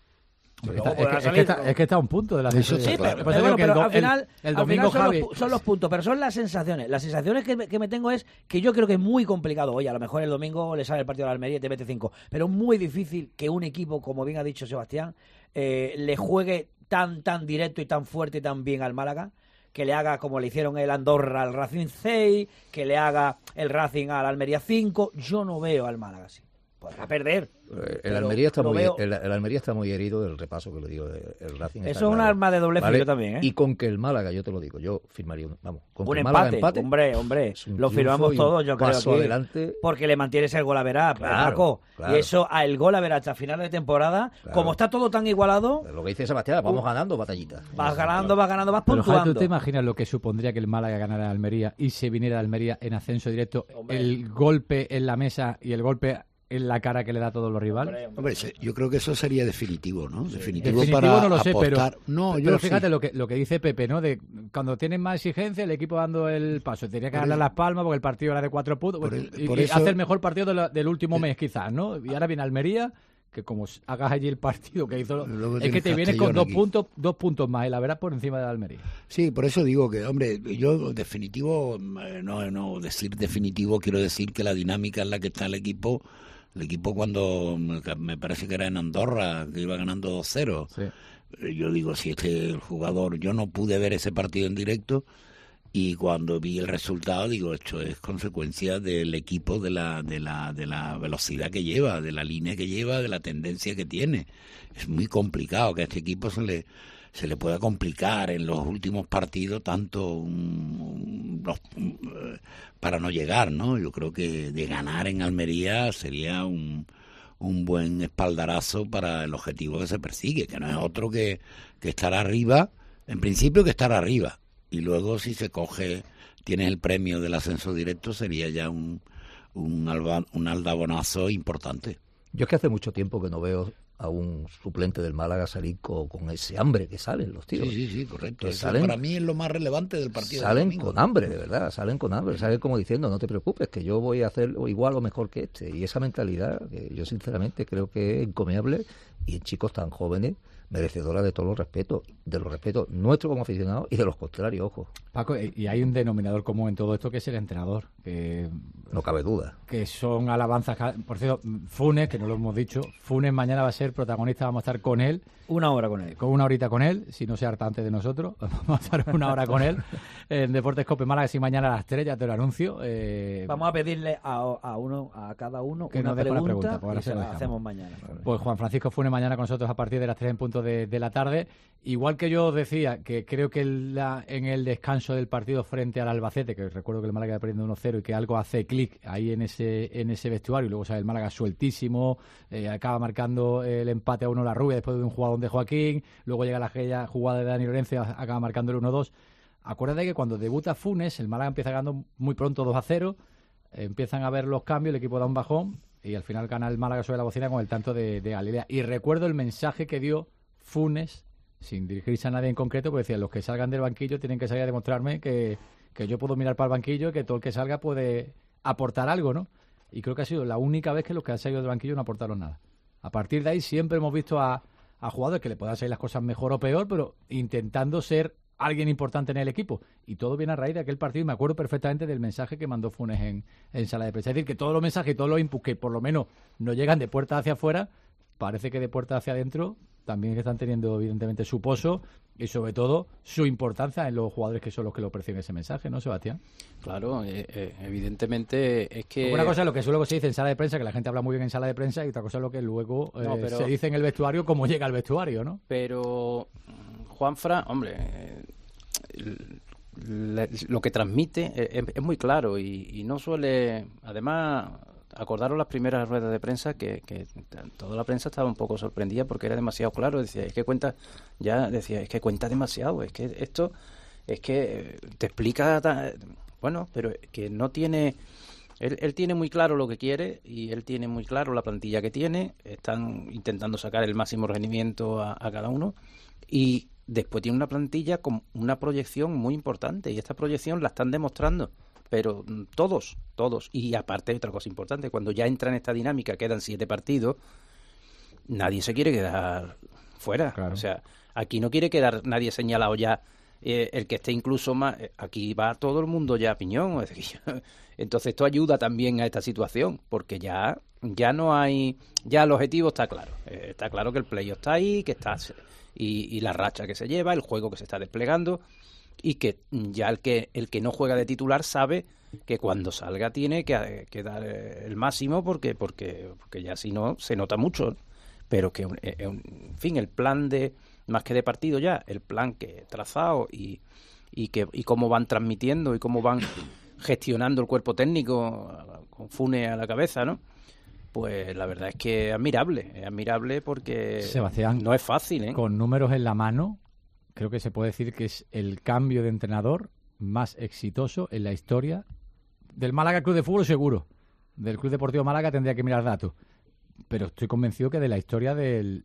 Es que está a un punto de la Sí, pero al final, son los puntos, pero son las sensaciones. Las sensaciones que me tengo es que yo creo que es muy complicado. Oye, a lo mejor el domingo le sale el partido de la Almería y te mete 5, pero es muy difícil que un equipo, como bien ha dicho Sebastián, le juegue tan directo y tan fuerte y tan bien al Málaga, que le haga como le hicieron el Andorra al Racing 6, que le haga el Racing al Almería 5. Yo no veo al Málaga así. Podrá perder. El Almería está muy herido del repaso que lo digo. El Racing eso es un arma de doble filo también, ¿eh? Y con que el Málaga, yo te lo digo, yo firmaría un empate. Hombre, lo firmamos todos, yo creo que adelante. Porque le mantienes el gol a verás, Paco. Claro. Y eso, el gol a verás hasta final de temporada, como está todo tan igualado. Lo que dice Sebastián, vamos ganando batallitas. Vas ganando, vas puntuando. ¿Tú te imaginas lo que supondría que el Málaga ganara a Almería y se viniera a Almería en ascenso directo? Hombre. El golpe en la mesa y el golpe en la cara que le da a todos los rivales. Hombre, yo creo que eso sería definitivo, ¿no? Sí. Definitivo para no lo sé, apostar. Pero fíjate lo que dice Pepe, ¿no? De cuando tienen más exigencia, el equipo dando el paso. Tenía que darle Las Palmas porque el partido era de 4 puntos. Y hace el mejor partido del último mes, quizás, ¿no? Y ahora viene Almería, que como hagas allí el partido que hizo, es que te vienes con 2 puntos más, y la verás por encima de la Almería. Sí, por eso digo que, hombre, yo definitivo, no decir definitivo, quiero decir que la dinámica en la que está el equipo cuando me parece que era en Andorra, que iba ganando 2-0. Sí. Yo digo, si el jugador, yo no pude ver ese partido en directo, y cuando vi el resultado digo, esto es consecuencia del equipo, de la velocidad que lleva, de la línea que lleva, de la tendencia que tiene. Es muy complicado que a este equipo se le pueda complicar en los últimos partidos tanto para no llegar, ¿no? Yo creo que de ganar en Almería sería un buen espaldarazo para el objetivo que se persigue, que no es otro que estar arriba, en principio que estar arriba, y luego si se tienes el premio del ascenso directo, sería ya un aldabonazo importante. Yo es que hace mucho tiempo que no veo a un suplente del Málaga salir con ese hambre que salen los tíos. Sí, correcto. Que Eso salen, para mí es lo más relevante del partido. Salen con hambre, de verdad, salen con hambre. Salen como diciendo, no te preocupes, que yo voy a hacer igual o mejor que este. Y esa mentalidad, que yo sinceramente creo que es encomiable, y en chicos tan jóvenes, merecedora de todos los respetos, de los respetos nuestros como aficionados y de los contrarios, ojo. Paco, y hay un denominador común en todo esto que es el entrenador, que no cabe duda. Que son alabanzas. Por cierto, Funes, que no lo hemos dicho, Funes mañana va a ser protagonista, vamos a estar con él. Una hora con él. Con una horita con él, si no se harta antes de nosotros, vamos a estar una hora con él en Deportes Cope Málaga, si mañana a las 3, ya te lo anuncio. Vamos a pedirle a cada uno que una pregunta pues y se la hacemos mañana. Pues Juan Francisco Funes mañana con nosotros a partir de las 3 en punto de la tarde. Igual que yo os decía, que creo que en el descanso del partido frente al Albacete, que recuerdo que el Málaga iba perdiendo 1-0 y que algo hace clic ahí en ese vestuario, y luego sale el Málaga sueltísimo, acaba marcando el empate a 1 la Rubia después de un jugador de Joaquín, luego llega aquella jugada de Dani Lorenzo, acaba marcando el 1-2. Acuérdate que cuando debuta Funes, el Málaga empieza ganando muy pronto 2-0, empiezan a ver los cambios, el equipo da un bajón y al final gana el Málaga sobre la bocina con el tanto de Galilea. Y recuerdo el mensaje que dio Funes, sin dirigirse a nadie en concreto, porque decía, los que salgan del banquillo tienen que salir a demostrarme que yo puedo mirar para el banquillo y que todo el que salga puede aportar algo, ¿no? Y creo que ha sido la única vez que los que han salido del banquillo no aportaron nada. A partir de ahí siempre hemos visto a jugadores que le puedan salir las cosas mejor o peor, pero intentando ser alguien importante en el equipo. Y todo viene a raíz de aquel partido, y me acuerdo perfectamente del mensaje que mandó Funes en sala de prensa. Es decir, que todos los mensajes y todos los inputs que por lo menos no llegan de puerta hacia afuera, parece que de puerta hacia adentro también están teniendo evidentemente su pozo y sobre todo su importancia en los jugadores que son los que lo perciben ese mensaje, ¿no, Sebastián? Claro, evidentemente es que... Una cosa es lo que luego se dice en sala de prensa, que la gente habla muy bien en sala de prensa, y otra cosa es lo que luego se dice en el vestuario, cómo llega al vestuario, ¿no? Pero Juanfran, hombre, lo que transmite es muy claro y no suele... Además, acordaron las primeras ruedas de prensa que toda la prensa estaba un poco sorprendida porque era demasiado claro. Decía, es que cuenta demasiado, es que esto, es que te explica, bueno, pero que no tiene, él tiene muy claro lo que quiere y él tiene muy claro la plantilla que tiene, están intentando sacar el máximo rendimiento a cada uno y después tiene una plantilla con una proyección muy importante y esta proyección la están demostrando. Pero todos. Y aparte, otra cosa importante, cuando ya entra en esta dinámica, quedan 7 partidos, nadie se quiere quedar fuera. Claro. O sea, aquí no quiere quedar nadie señalado ya, el que esté incluso más... Aquí va todo el mundo ya a piñón. Entonces esto ayuda también a esta situación, porque ya no hay... Ya el objetivo está claro. Está claro que el playoff está ahí, que está y la racha que se lleva, el juego que se está desplegando... Y que ya el que no juega de titular sabe que cuando salga tiene que dar el máximo porque ya si no se nota mucho, pero que en fin, el plan de más que de partido ya, el plan que he trazado y cómo van transmitiendo y cómo van gestionando el cuerpo técnico con Funes a la cabeza, ¿no? Pues la verdad es que es admirable porque Sebastián, no es fácil, ¿eh? Con números en la mano, creo que se puede decir que es el cambio de entrenador más exitoso en la historia del Málaga Club de Fútbol, seguro. Del Club Deportivo Málaga tendría que mirar datos. Pero estoy convencido que de la historia del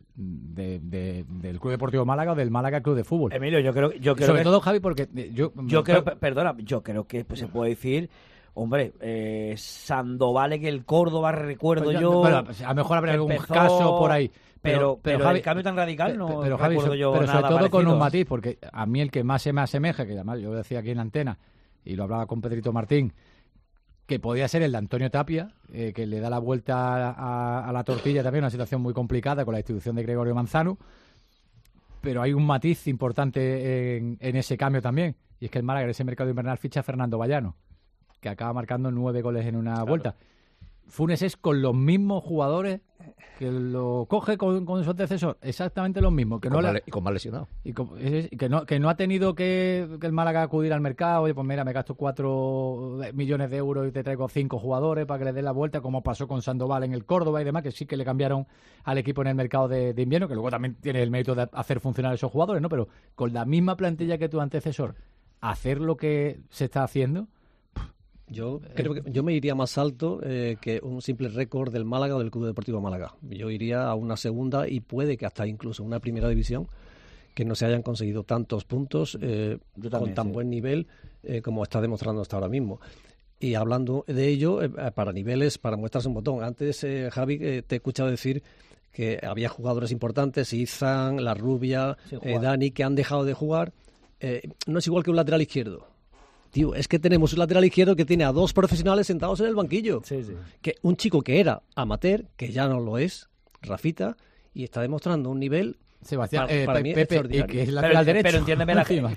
Club Deportivo Málaga o del Málaga Club de Fútbol. Emilio, yo creo sobre todo, Javi, porque yo creo que pues, se puede decir... Hombre, Sandoval, que el Córdoba, recuerdo pues yo... Bueno, a lo mejor habrá algún caso por ahí. Pero Javi, el cambio tan radical no pero Javi, recuerdo yo pero nada sobre todo parecido. Con un matiz, porque a mí el que más se me asemeja, que además yo decía aquí en la antena, y lo hablaba con Pedrito Martín, que podía ser el de Antonio Tapia, que le da la vuelta a la tortilla también, una situación muy complicada con la institución de Gregorio Manzano, pero hay un matiz importante en ese cambio también, y es que el Málaga en ese mercado invernal ficha a Fernando Vallano, que acaba marcando 9 goles en una vuelta. Funes es con los mismos jugadores que lo coge con su antecesor, exactamente los mismos. Que y con más lesionados. Y que no ha tenido que el Málaga acudir al mercado, oye, pues mira, me gasto 4 millones de euros y te traigo 5 jugadores para que le den la vuelta, como pasó con Sandoval en el Córdoba y demás, que sí que le cambiaron al equipo en el mercado de invierno, que luego también tiene el mérito de hacer funcionar esos jugadores, ¿no? Pero con la misma plantilla que tu antecesor, hacer lo que se está haciendo... Yo creo que yo me iría más alto que un simple récord del Málaga o del Club Deportivo Málaga. Yo iría a una segunda y puede que hasta incluso una primera división, que no se hayan conseguido tantos puntos con tan buen nivel como está demostrando hasta ahora mismo. Y hablando de ello, para niveles, para muestrarse un botón. Antes, Javi, te he escuchado decir que había jugadores importantes, Izan, La Rubia, Dani, que han dejado de jugar. No es igual que un lateral izquierdo. Tío, es que tenemos un lateral izquierdo que tiene a 2 profesionales sentados en el banquillo. Que un chico que era amateur, que ya no lo es, Rafita, y está demostrando un nivel... Sebastián, para mí Pepe, y que es lateral derecho. Pero entiéndeme,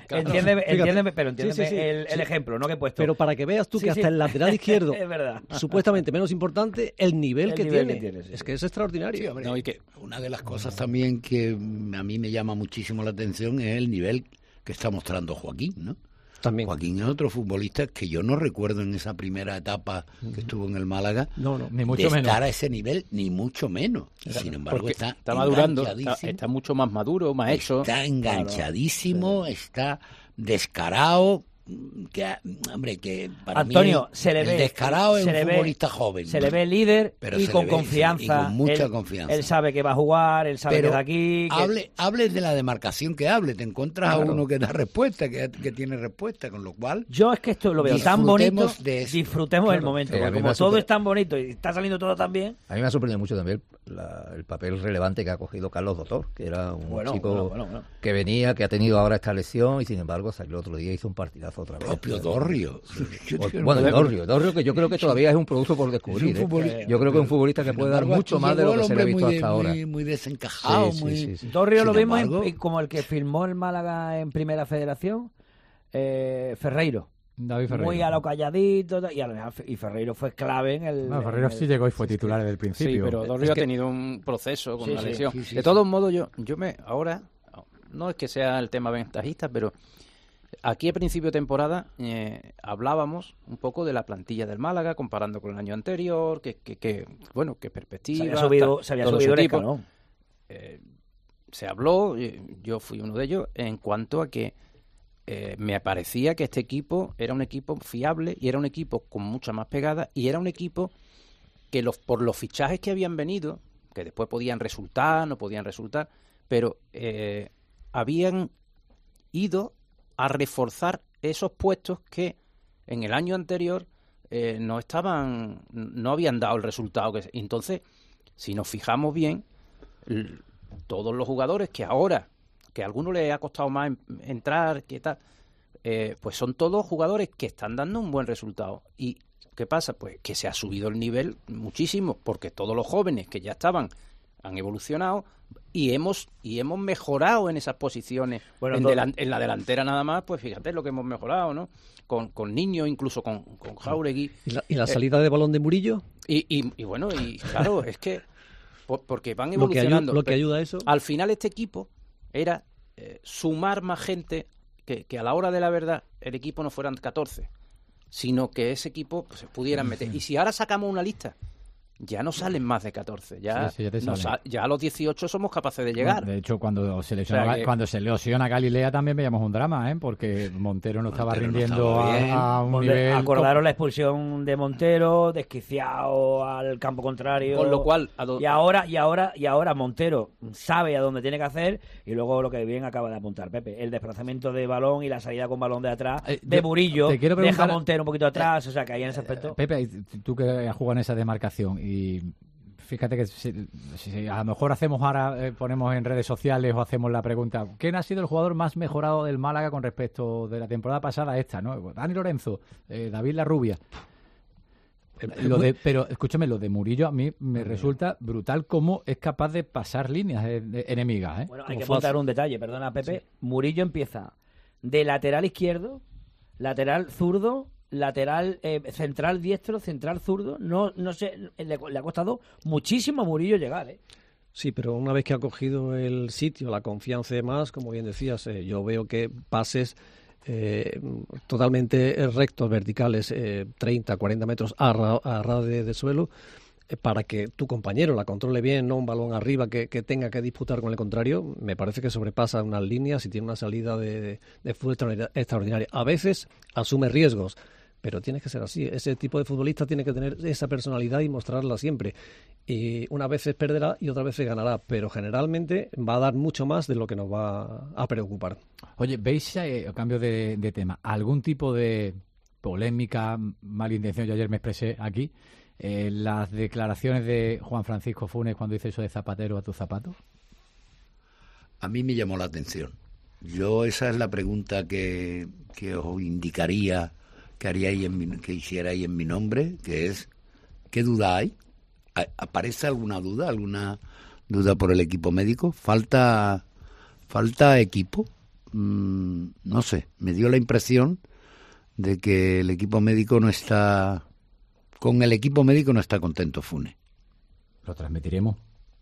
el ejemplo, ¿no? Que he puesto. Pero para que veas tú que hasta el lateral izquierdo, es verdad, supuestamente menos importante, el nivel que tiene. Es que es extraordinario. Sí, hombre, una de las cosas también que a mí me llama muchísimo la atención es el nivel que está mostrando Joaquín, ¿no? También. Joaquín es otro futbolista que yo no recuerdo en esa primera etapa que estuvo en el Málaga ni mucho menos estar a ese nivel, ni mucho menos. Sin embargo, está madurando, está mucho más maduro, más hecho. Está enganchadísimo, está descarado. Que, hombre, que para Antonio, mí se le ve, el descarado es un futbolista joven. Se le ve líder y con confianza. Y con mucha confianza. Él sabe que va a jugar, él sabe que está aquí. Hables de la demarcación que hable, te encuentras a uno que da respuesta, que tiene respuesta, con lo cual... Yo es que esto lo veo tan bonito, disfrutemos el momento, porque como todo es tan bonito y está saliendo todo tan bien. A mí me ha sorprendido mucho también el papel relevante que ha cogido Carlos Doctor, que era un chico que venía, que ha tenido ahora esta lesión y sin embargo salió el otro día y hizo un partidazo otra vez. Propio Dorrio. Bueno, Dorrio, que yo creo que todavía es un producto por descubrir. Yo creo que es un futbolista que puede dar mucho más de lo que se le ha visto hasta ahora. Muy desencajado. Dorrio lo vimos como el que filmó el Málaga en Primera Federación, Ferreiro. David Ferreiro. Muy a lo calladito, y Ferreiro fue clave en el... No, Ferreiro sí llegó y fue titular desde el principio. Sí, pero Dorrio ha tenido un proceso con una lesión. De todos modos, yo ahora, no es que sea el tema ventajista, pero... Aquí a principio de temporada hablábamos un poco de la plantilla del Málaga comparando con el año anterior, que perspectiva. Se había subido el escalón. Se habló, yo fui uno de ellos, en cuanto a que me parecía que este equipo era un equipo fiable y era un equipo con mucha más pegada y era un equipo que por los fichajes que habían venido, que después podían resultar, no podían resultar, pero habían ido a reforzar esos puestos que en el año anterior no habían dado el resultado. Entonces, si nos fijamos bien, todos los jugadores que ahora, que a algunos les ha costado más entrar, que tal, pues son todos jugadores que están dando un buen resultado. ¿Y qué pasa? Pues que se ha subido el nivel muchísimo, porque todos los jóvenes que ya estaban han evolucionado y hemos mejorado en esas posiciones. Bueno, en la delantera nada más, pues fíjate lo que hemos mejorado, ¿no? Con niños, incluso con Jauregui. ¿Y la salida de balón de Murillo? Y bueno, y claro, es que porque van evolucionando. Lo que ayuda a eso. Al final este equipo era sumar más gente, que a la hora de la verdad el equipo no fueran 14, sino que ese equipo se pudieran meter. Y si ahora sacamos una lista, ya no salen más de 14. Ya a los 18 somos capaces de llegar. De hecho, cuando se lesiona Galilea también veíamos un drama, porque Montero no estaba rindiendo a un nivel... Acordaron la expulsión de Montero, desquiciado al campo contrario. Con lo cual... Y ahora Montero sabe a dónde tiene que hacer, y luego lo que bien acaba de apuntar Pepe, el desplazamiento de balón y la salida con balón de atrás de Murillo, deja a Montero un poquito atrás, o sea que ahí en ese aspecto... Pepe, tú que has jugado en esa demarcación, y fíjate que si a lo mejor hacemos ahora, ponemos en redes sociales o hacemos la pregunta, ¿quién ha sido el jugador más mejorado del Málaga con respecto de la temporada pasada a esta, ¿no? Dani Lorenzo, David La Rubia. Pero escúchame, lo de Murillo a mí me resulta brutal cómo es capaz de pasar líneas enemigas. Bueno, hay que apuntar un detalle, perdona Pepe. Sí. Murillo empieza de lateral izquierdo, lateral zurdo, lateral central diestro, central zurdo. No sé, le ha costado muchísimo a Murillo llegar, Sí, pero una vez que ha cogido el sitio, la confianza y demás, como bien decías, yo veo que pases totalmente rectos, verticales, 30, 40 metros a ras de suelo, para que tu compañero la controle bien, no un balón arriba que tenga que disputar con el contrario. Me parece que sobrepasa unas líneas y tiene una salida de fútbol extraordinaria. A veces asume riesgos, pero tienes que ser así. Ese tipo de futbolista tiene que tener esa personalidad y mostrarla siempre. Y unas veces perderá y otras veces ganará, pero generalmente va a dar mucho más de lo que nos va a preocupar. Oye, ¿veis, a cambio de tema, algún tipo de polémica, malintención? Yo ayer me expresé aquí, las declaraciones de Juan Francisco Funes cuando dice eso de zapatero a tus zapatos. A mí me llamó la atención. Esa es la pregunta que os indicaría que haríais que hicierais en mi nombre, que es, ¿qué duda hay? ¿Aparece alguna duda por el equipo médico? ¿Falta equipo? No sé, me dio la impresión de que el equipo médico no está... Con el equipo médico no está contento Funes. Lo transmitiremos.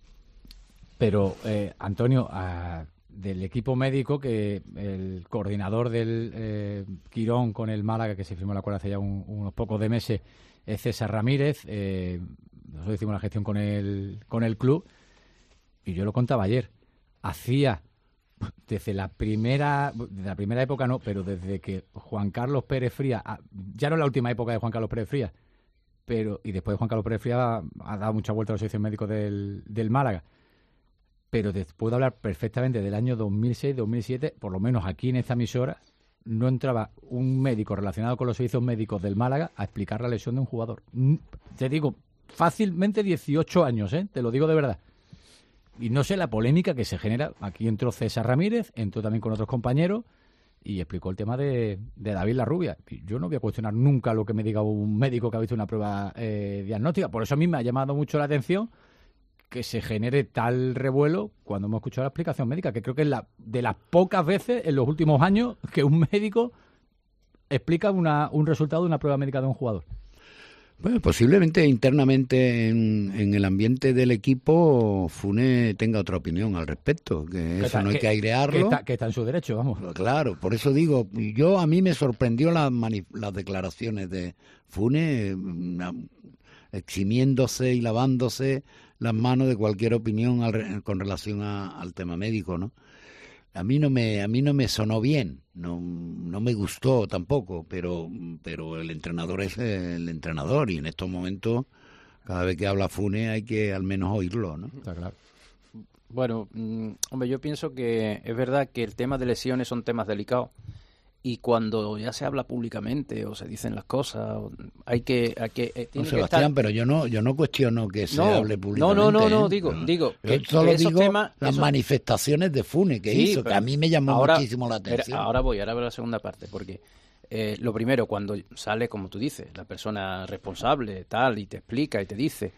Pero, Antonio, del equipo médico, que el coordinador del Quirón con el Málaga, que se firmó el acuerdo hace ya unos pocos de meses, es César Ramírez. Nosotros hicimos la gestión con el club, y yo lo contaba ayer. Hacía, desde la primera época no, pero desde que Juan Carlos Pérez Frías, ya no es la última época de Juan Carlos Pérez Frías, y después de Juan Carlos Pérez Frías ha dado mucha vuelta a los servicios médicos del Málaga. Pero te puedo hablar perfectamente del año 2006-2007, por lo menos aquí en esta emisora, no entraba un médico relacionado con los servicios médicos del Málaga a explicar la lesión de un jugador. Te digo, fácilmente 18 años, te lo digo de verdad. Y no sé la polémica que se genera. Aquí entró César Ramírez, entró también con otros compañeros y explicó el tema de David Larrubia. Yo no voy a cuestionar nunca lo que me diga un médico que ha visto una prueba diagnóstica. Por eso a mí me ha llamado mucho la atención que se genere tal revuelo cuando hemos escuchado la explicación médica, que creo que es de las pocas veces en los últimos años que un médico explica un resultado de una prueba médica de un jugador. Bueno, posiblemente internamente en el ambiente del equipo Funes tenga otra opinión al respecto, que eso no hay que airearlo. Que está en su derecho, vamos. Claro, por eso digo, a mí me sorprendió las declaraciones de Funes, eximiéndose y lavándose las manos de cualquier opinión con relación al tema médico, ¿no? A mí no me sonó bien, no me gustó tampoco, pero el entrenador es el entrenador y en estos momentos cada vez que habla Funes hay que al menos oírlo, ¿no? Está claro. Bueno, hombre, yo pienso que es verdad que el tema de lesiones son temas delicados. Y cuando ya se habla públicamente o se dicen las cosas, hay que Sebastián, pero yo no cuestiono que se hable públicamente. No, digo que solo digo las manifestaciones de Funes que hizo, que a mí me llamó muchísimo la atención. Ahora voy a la segunda parte, porque lo primero, cuando sale, como tú dices, la persona responsable, tal, y te explica y te dice,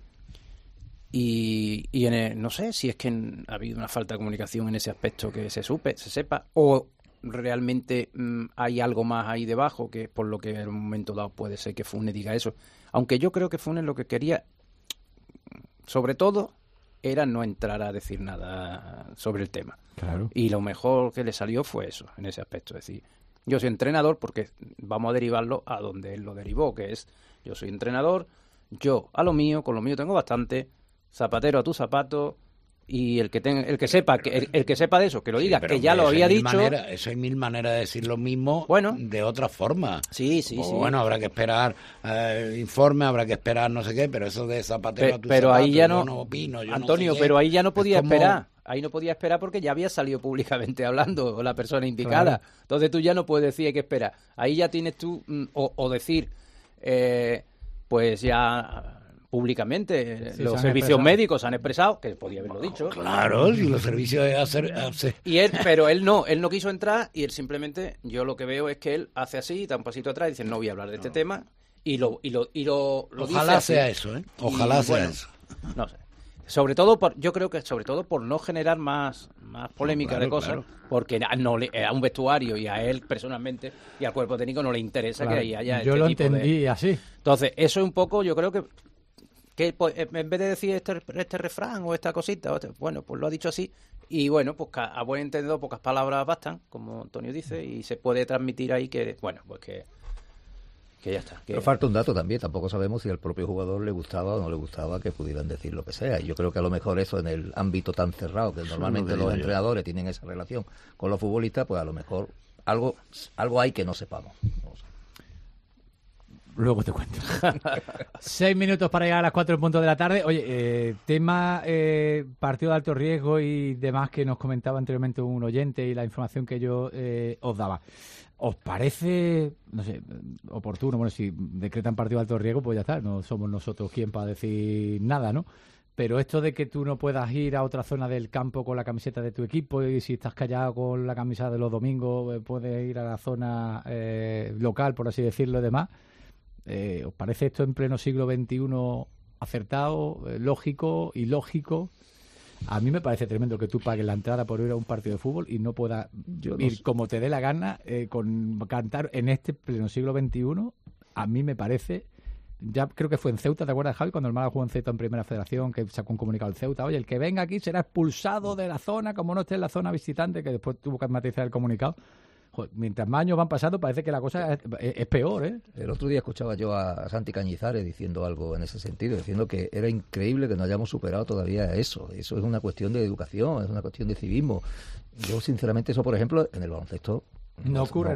y no sé si es que ha habido una falta de comunicación en ese aspecto que se sepa, o realmente hay algo más ahí debajo, que por lo que en un momento dado puede ser que Funes diga eso. Aunque yo creo que Funes lo que quería, sobre todo, era no entrar a decir nada sobre el tema. Claro. Y lo mejor que le salió fue eso, en ese aspecto. Es decir, yo soy entrenador, porque vamos a derivarlo a donde él lo derivó, que es, yo soy entrenador, yo a lo mío, con lo mío tengo bastante, zapatero a tu zapato. Y el que sepa de eso, que lo diga, que ya lo había dicho. Eso hay mil maneras de decir lo mismo, bueno, de otra forma. Sí. Bueno, habrá que esperar informe, habrá que esperar no sé qué, pero eso de zapatero a tu pero zapato, ahí ya no opino, Antonio, no sé pero ahí ya no podía esperar. Ahí no podía esperar porque ya había salido públicamente hablando la persona indicada. Claro. Entonces tú ya no puedes decir hay que esperar. Ahí ya tienes tú, o decir, pues ya públicamente los servicios médicos han expresado que podía haberlo dicho. Claro, si los servicios y pero él no quiso entrar, y él simplemente, yo lo que veo es que él hace así, da un pasito atrás y dice no voy a hablar de este tema, y lo ojalá dice sea eso, ojalá sea eso. No sé. Yo creo que sobre todo por no generar más polémica de cosas, porque a un vestuario y a él personalmente y al cuerpo técnico no le interesa que ahí haya yo este lo tipo entendí así. Entonces, eso es un poco, yo creo que en vez de decir este refrán o esta cosita, bueno, pues lo ha dicho así, y bueno, pues a buen entendedor pocas palabras bastan, como Antonio dice, y se puede transmitir ahí que, bueno, pues que ya está. Pero falta un dato también, tampoco sabemos si al propio jugador le gustaba o no le gustaba que pudieran decir lo que sea, y yo creo que a lo mejor eso en el ámbito tan cerrado, que normalmente los entrenadores tienen esa relación con los futbolistas, pues a lo mejor algo hay que no sepamos. No sé. Luego te cuento. 6 minutos para llegar a las 4 en punto de la tarde. Oye, tema partido de alto riesgo y demás que nos comentaba anteriormente un oyente y la información que yo os daba. ¿Os parece, no sé, oportuno? Bueno, si decretan partido de alto riesgo, pues ya está, no somos nosotros quien para decir nada, ¿no? Pero esto de que tú no puedas ir a otra zona del campo con la camiseta de tu equipo y si estás callado con la camisa de los domingos puedes ir a la zona local, por así decirlo, y demás. ¿Os parece esto en pleno siglo XXI acertado, lógico, ilógico? A mí me parece tremendo que tú pagues la entrada por ir a un partido de fútbol y no puedas ir como te dé la gana con cantar en este pleno siglo XXI. A mí me parece... Ya creo que fue en Ceuta, ¿te acuerdas, Javi? Cuando el Málaga jugó en Ceuta en Primera Federación, que sacó un comunicado al Ceuta. Oye, el que venga aquí será expulsado de la zona, como no esté en la zona visitante, que después tuvo que matizar el comunicado. Joder, mientras más años van pasando, parece que la cosa es peor, ¿eh? El otro día escuchaba yo a Santi Cañizares diciendo algo en ese sentido, diciendo que era increíble que no hayamos superado todavía eso. Eso es una cuestión de educación, es una cuestión de civismo. Yo, sinceramente, eso, por ejemplo, en el baloncesto... No ocurre.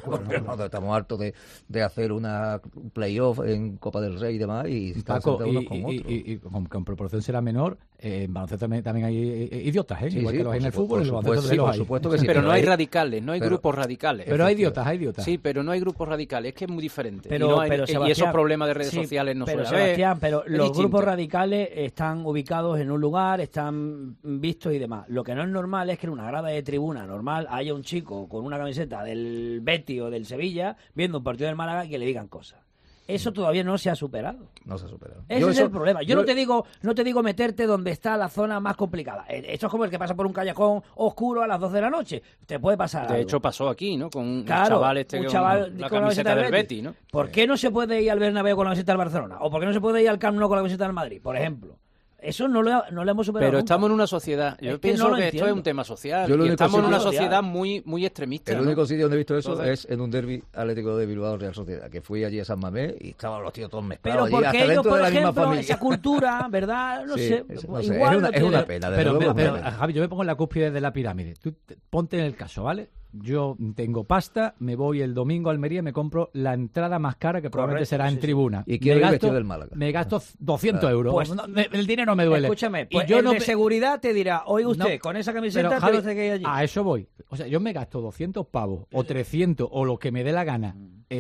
Estamos hartos de hacer un playoff en Copa del Rey y demás y Paco, unos con otros. Y con proporción será menor, en baloncesto también hay idiotas, igual que los hay en el fútbol, en el baloncesto los hay. Supuesto que sí, pero no hay radicales, no hay grupos radicales. Pero hay idiotas. Sí, pero no hay grupos radicales, es que es muy diferente. Pero y esos problemas de redes sociales no suelen haber. Sebastián, pero los grupos radicales están ubicados en un lugar, están vistos y demás. Lo que no es normal es que en una grada de tribuna normal haya un chico con una camiseta del Betis o del Sevilla viendo un partido del Málaga y que le digan cosas. Eso todavía no se ha superado. No se ha superado. Ese es el problema. Yo no te digo meterte donde está la zona más complicada. Esto es como el que pasa por un callejón oscuro a las 12 de la noche. Te puede pasar algo. De hecho pasó aquí, ¿no? Con un chaval con la camiseta del Betis, ¿no? ¿Por qué no se puede ir al Bernabéu con la camiseta del Barcelona? ¿O por qué no se puede ir al Camp Nou con la camiseta del Madrid, por ejemplo? Eso no lo hemos superado. Pero nunca. Estamos en una sociedad. Yo pienso que esto es un tema social. Y estamos en una sociedad muy extremista. El único sitio donde he visto eso es en un derbi Atlético de Bilbao Real Sociedad, que fui allí a San Mamés y estaban los tíos todos mezclados. Pero porque allí, hasta ellos, por de la ejemplo, misma familia. esa cultura, ¿verdad? No sé. Igual es una pena. Pero Javi, yo me pongo en la cúspide de la pirámide. Tú ponte en el caso, ¿vale? Yo tengo pasta, me voy el domingo a Almería y me compro la entrada más cara que probablemente será en tribuna. Y quiero ir vestido del Málaga. Me gasto 200 euros. Pues, el dinero me duele. Escúchame, pues el de seguridad te dirá, oiga usted, con esa camiseta pero, Javi, te lo que hay allí. A eso voy. O sea, yo me gasto 200 pavos o 300 o lo que me dé la gana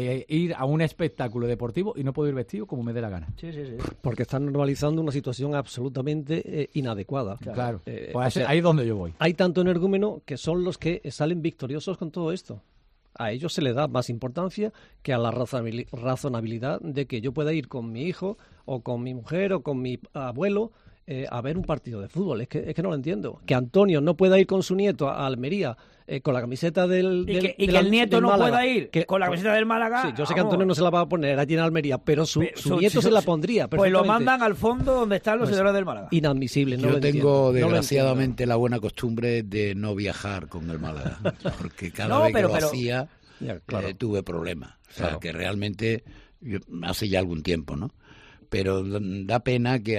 ir a un espectáculo deportivo y no puedo ir vestido como me dé la gana. Sí. Porque están normalizando una situación absolutamente inadecuada. Claro. Pues ahí es donde yo voy. Hay tanto energúmeno que son los que salen victoriosos con todo esto. A ellos se le da más importancia que a la razonabilidad de que yo pueda ir con mi hijo o con mi mujer o con mi abuelo a ver un partido de fútbol. Es que no lo entiendo. Que Antonio no pueda ir con su nieto a Almería con la camiseta del que el nieto no Málaga, pueda ir con la camiseta del Málaga. Sí, yo sé que Antonio no se la va a poner allí en Almería, pero su nieto se la pondría. Pues lo mandan al fondo donde están los seguidores del Málaga. Inadmisible. Yo tengo desgraciadamente la buena costumbre de no viajar con el Málaga, porque cada vez que lo hacía tuve problemas. O sea, que realmente hace ya algún tiempo, ¿no? Pero da pena que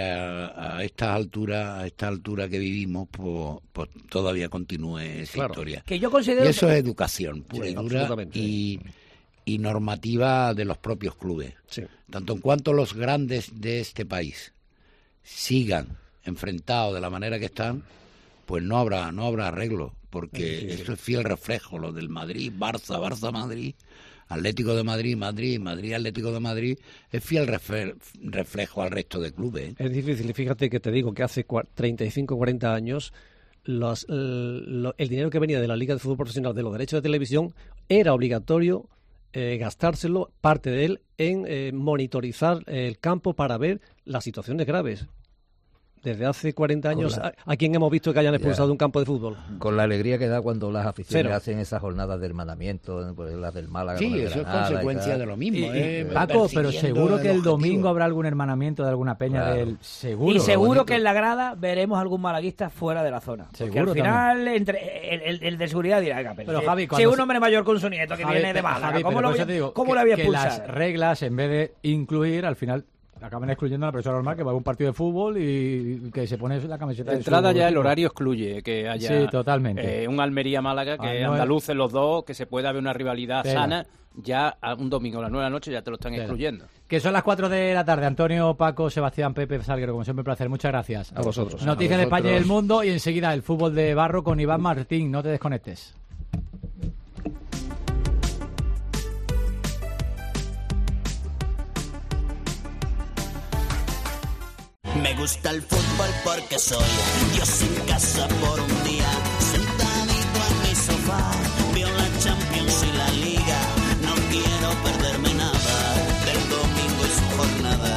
a esta altura que vivimos, pues todavía continúe esa historia. Que yo considero y eso es educación pura y dura y normativa de los propios clubes. Sí. Tanto en cuanto los grandes de este país sigan enfrentados de la manera que están, pues no habrá arreglo, porque esto es fiel reflejo, lo del Madrid, Barça, Madrid, Atlético de Madrid, Madrid, Atlético de Madrid, es fiel reflejo al resto de clubes. Es difícil, y fíjate que te digo que hace 35, 40 años el dinero que venía de la Liga de Fútbol Profesional, de los derechos de televisión, era obligatorio gastárselo, parte de él, en monitorizar el campo para ver las situaciones graves. Desde hace 40 años, ¿a quién hemos visto que hayan expulsado de un campo de fútbol? Con la alegría que da cuando las aficiones hacen esas jornadas de hermanamiento, pues las del Málaga. Sí, eso es consecuencia de lo mismo. Paco, pero seguro que el domingo habrá algún hermanamiento de alguna peña del... Seguro. Y seguro que en la grada veremos algún malaguista fuera de la zona. Porque al final el de seguridad dirá, pero Javi, si un hombre mayor con su nieto que viene de Málaga, ¿cómo lo voy a expulsar? Que las reglas, en vez de incluir, al final acaban excluyendo a la persona normal que va a un partido de fútbol y que se pone la camiseta de entrada ya el horario excluye que haya totalmente. Un Almería-Málaga, que andaluces los dos, que se pueda ver una rivalidad sana, ya a un domingo a las 9 de la noche ya te lo están excluyendo. Que son las 4 de la tarde. Antonio, Paco, Sebastián, Pepe, Salguero, como siempre, un placer. Muchas gracias. A vosotros. Noticias de España y el mundo y enseguida el fútbol de barro con Iván Martín. No te desconectes. Me gusta el fútbol porque soy Dios sin casa por un día, sentadito en mi sofá, veo la Champions y la Liga, no quiero perderme nada del domingo y su jornada,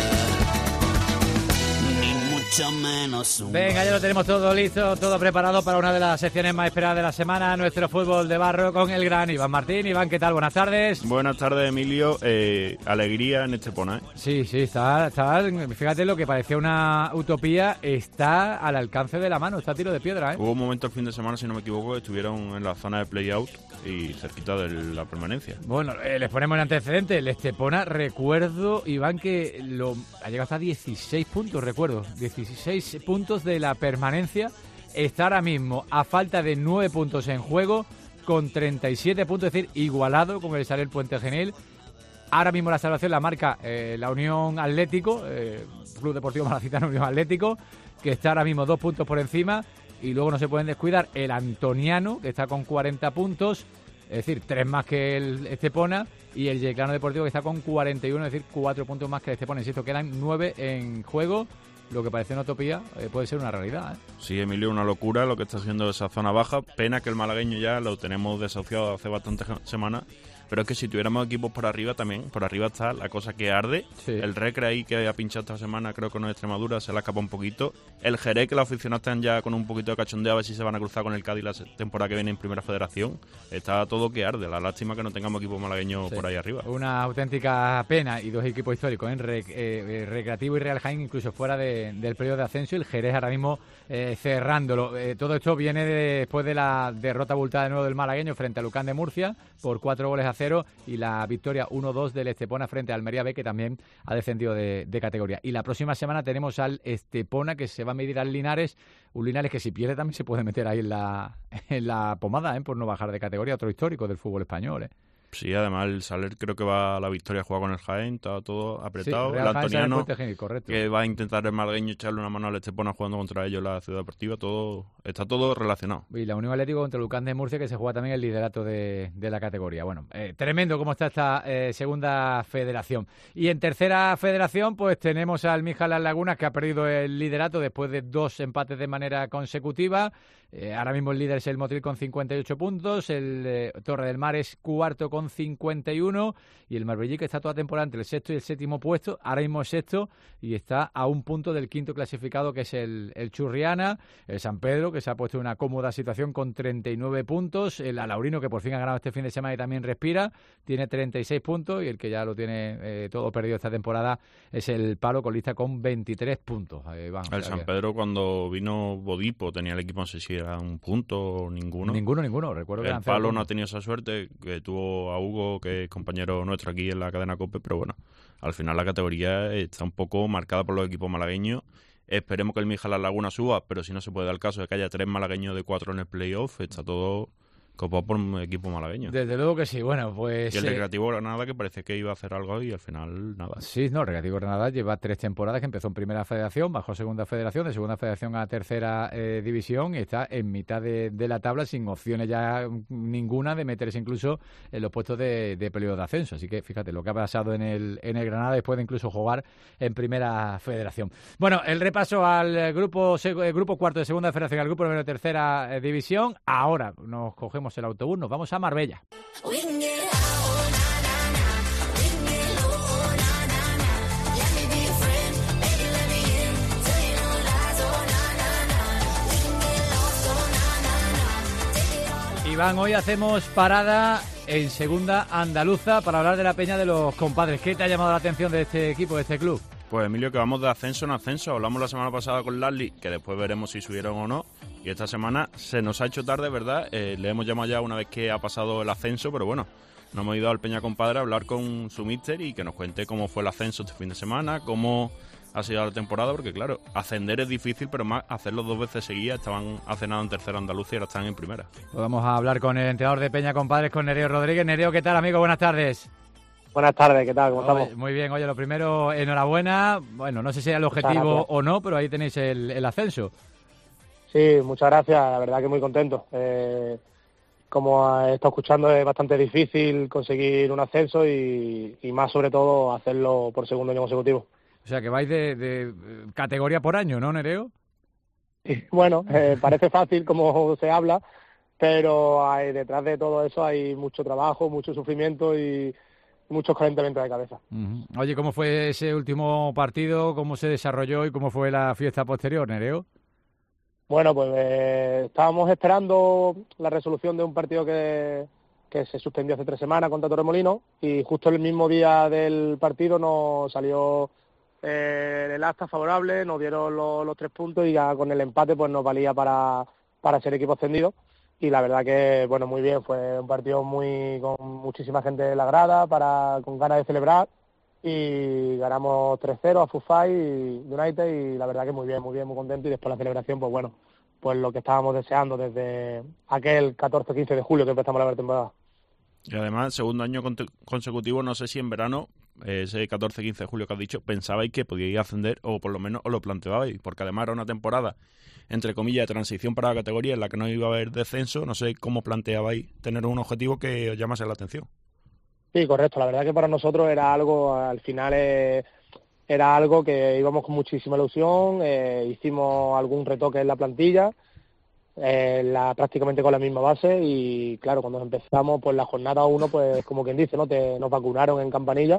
ni mucho menos un... Venga, ya lo tenemos todo listo, todo preparado para una de las secciones más esperadas de la semana, nuestro fútbol de barro con el gran Iván Martín. Iván, ¿qué tal? Buenas tardes. Buenas tardes, Emilio. Alegría en Estepona, ¿eh? Sí, está, fíjate, lo que parecía una utopía está al alcance de la mano, está a tiro de piedra, ¿eh? Hubo un momento el fin de semana, si no me equivoco, estuvieron en la zona de play-out y cerquita de la permanencia. Bueno, les ponemos en antecedente. El Estepona, recuerdo, Iván, que ha llegado hasta 16 puntos, recuerdo. 16 puntos de la permanencia. Está ahora mismo a falta de 9 puntos en juego, con 37 puntos, es decir, igualado con el Sarel Puente Genil. Ahora mismo la salvación la marca la Unión Atlético, Club Deportivo Malacitano Unión Atlético, que está ahora mismo 2 puntos por encima. Y luego no se pueden descuidar el Antoniano, que está con 40 puntos, es decir, 3 más que el Estepona, y el Yeclano Deportivo, que está con 41, es decir, 4 puntos más que el Estepona. Insisto, quedan 9 en juego. Lo que parece una utopía puede ser una realidad, ¿eh? Sí, Emilio, una locura lo que está haciendo esa zona baja. Pena que el malagueño ya lo tenemos desahuciado hace bastantes semanas. Pero es que si tuviéramos equipos por arriba también, por arriba está la cosa que arde. Sí. El Recre ahí que ha pinchado esta semana, creo que no es Extremadura, se le escapa un poquito. El Jerez, que los aficionados están ya con un poquito de cachondeo a ver si se van a cruzar con el Cádiz la temporada que viene en Primera Federación. Está todo que arde. La lástima que no tengamos equipos malagueños por ahí arriba. Una auténtica pena, y 2 equipos históricos, Recreativo y Real Jaén, incluso fuera del periodo de ascenso. El Jerez ahora mismo cerrándolo. Todo esto viene después de la derrota abultada de nuevo del malagueño frente a Lucán de Murcia por 4-0 y la victoria 1-2 del Estepona frente a Almería B, que también ha descendido de categoría. Y la próxima semana tenemos al Estepona, que se va a medir al Linares, un Linares que si pierde también se puede meter ahí en la pomada, por no bajar de categoría, otro histórico del fútbol español, Sí, además el Saler creo que va a la victoria a jugar con el Jaén, está todo apretado. Sí, el Antoniano, correcto, que va a intentar el malagueño echarle una mano al Estepona jugando contra ellos la Ciudad Deportiva, está todo relacionado. Y la Unión Atlético contra Lucán de Murcia, que se juega también el liderato de la categoría. Bueno, tremendo cómo está esta segunda federación. Y en tercera federación pues tenemos al Mijas Las Lagunas, que ha perdido el liderato después de 2 empates de manera consecutiva. Ahora mismo el líder es el Motril con 58 puntos, el Torre del Mar es cuarto con 51 y el Marbellí, que está toda temporada entre el sexto y el séptimo puesto, ahora mismo es sexto y está a un punto del quinto clasificado, que es el Churriana. El San Pedro, que se ha puesto en una cómoda situación con 39 puntos, el Alaurino, que por fin ha ganado este fin de semana y también respira, tiene 36 puntos, y el que ya lo tiene todo perdido esta temporada es el Palo, colista con 23 puntos. El San Pedro, cuando vino Bodipo, tenía el equipo, no sé si era un punto o ninguno. Ninguno. Recuerdo que el Palo no ha tenido esa suerte, que tuvo a Hugo, que es compañero nuestro aquí en la cadena COPE, pero bueno, al final la categoría está un poco marcada por los equipos malagueños. Esperemos que el Mijas Las Lagunas suba, pero si no se puede dar el caso de que haya 3 malagueños de 4 en el playoff, está todo copado por un equipo malagueño. Desde luego que sí. Bueno, pues... Y el Recreativo Granada, que parece que iba a hacer algo y al final nada. Sí, no, el Recreativo Granada lleva 3 temporadas, que empezó en Primera Federación, bajó Segunda Federación, de Segunda Federación a Tercera División, y está en mitad de la tabla sin opciones ya ninguna de meterse incluso en los puestos de periodo de ascenso. Así que fíjate lo que ha pasado en el Granada después de incluso jugar en Primera Federación. Bueno, el repaso al grupo cuarto de Segunda Federación, al grupo número de Tercera División. Ahora nos cogemos el autobús, nos vamos a Marbella. Iván, hoy hacemos parada en Segunda Andaluza para hablar de la Peña de los Compadres. ¿Qué te ha llamado la atención de este equipo, de este club? Pues Emilio, que vamos de ascenso en ascenso. Hablamos la semana pasada con Lasli, que después veremos si subieron o no. Y esta semana se nos ha hecho tarde, ¿verdad? Le hemos llamado ya una vez que ha pasado el ascenso, pero bueno, nos hemos ido al Peña Compadre a hablar con su míster y que nos cuente cómo fue el ascenso este fin de semana, cómo ha sido la temporada, porque claro, ascender es difícil, pero más hacerlo 2 veces seguidas. Estaban hacenado en tercera Andalucía y ahora están en primera. Pues vamos a hablar con el entrenador de Peña Compadres, con Nereo Rodríguez. Nereo, ¿qué tal, amigo? Buenas tardes. Buenas tardes, ¿qué tal? ¿Cómo estamos? Muy bien, oye, lo primero, enhorabuena. Bueno, no sé si era el objetivo o no, pero ahí tenéis el ascenso. Sí, muchas gracias, la verdad que muy contento. Como he estado escuchando, es bastante difícil conseguir un ascenso y más sobre todo hacerlo por segundo año consecutivo. O sea, que vais de categoría por año, ¿no, Nereo? Sí, bueno, parece fácil como se habla, pero detrás de todo eso hay mucho trabajo, mucho sufrimiento y muchos calentamientos de cabeza. Uh-huh. Oye, ¿cómo fue ese último partido? ¿Cómo se desarrolló y cómo fue la fiesta posterior, Nereo? Bueno, pues estábamos esperando la resolución de un partido que se suspendió hace 3 semanas contra Torremolinos y justo el mismo día del partido nos salió el acta favorable, nos dieron los 3 puntos y ya con el empate pues nos valía para ser equipo ascendido. Y la verdad que, bueno, muy bien, fue un partido con muchísima gente en la grada, con ganas de celebrar, y ganamos 3-0 a Fufay United y la verdad que muy bien, muy contento. Y después la celebración, pues bueno, pues lo que estábamos deseando desde aquel 14-15 de julio que empezamos la temporada. Y además, segundo año consecutivo, no sé si en verano, ese 14-15 de julio que has dicho, pensabais que podíais ascender o por lo menos os lo planteabais, porque además era una temporada, entre comillas, de transición para la categoría en la que no iba a haber descenso. No sé cómo planteabais tener un objetivo que os llamase la atención. Sí, correcto. La verdad que para nosotros era algo, al final era algo que íbamos con muchísima ilusión. Hicimos algún retoque en la plantilla, prácticamente con la misma base, y claro, cuando empezamos, pues la jornada 1, pues como quien dice, nos vacunaron en Campanilla.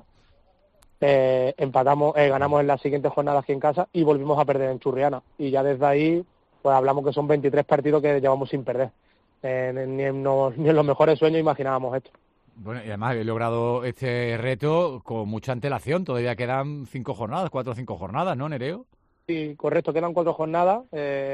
Empatamos, ganamos en la siguiente jornada aquí en casa y volvimos a perder en Churriana. Y ya desde ahí, pues hablamos que son 23 partidos que llevamos sin perder. Ni en los mejores sueños imaginábamos esto. Bueno, y además he logrado este reto con mucha antelación. Todavía quedan 4 o 5 jornadas, ¿no, Nereo? Sí, correcto, quedan 4 jornadas.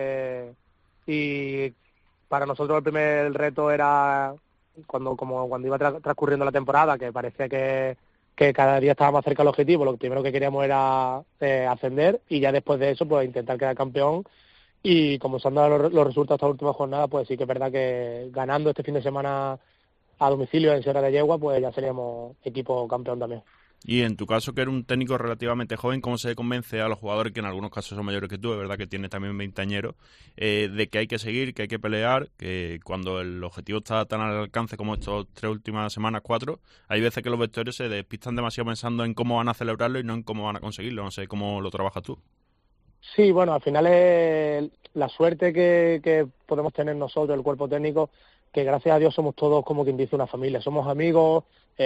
Y para nosotros el primer reto era cuando iba transcurriendo la temporada, que parecía que cada día estaba más cerca del objetivo. Lo primero que queríamos era ascender, y ya después de eso pues intentar quedar campeón. Y como se han dado los resultados esta última jornada, pues sí que es verdad que ganando este fin de semana a domicilio en Sierra de Yegua, pues ya seríamos equipo campeón también. Y en tu caso, que eres un técnico relativamente joven, ¿cómo se convence a los jugadores, que en algunos casos son mayores que tú, es verdad que tienes también 20 añeros, de que hay que seguir, que hay que pelear, que cuando el objetivo está tan al alcance como estas 3 últimas semanas, 4, hay veces que los vestuarios se despistan demasiado pensando en cómo van a celebrarlo y no en cómo van a conseguirlo? No sé cómo lo trabajas tú. Sí, bueno, al final es la suerte que podemos tener nosotros, el cuerpo técnico, que gracias a Dios somos todos, como quien dice, una familia. Somos amigos,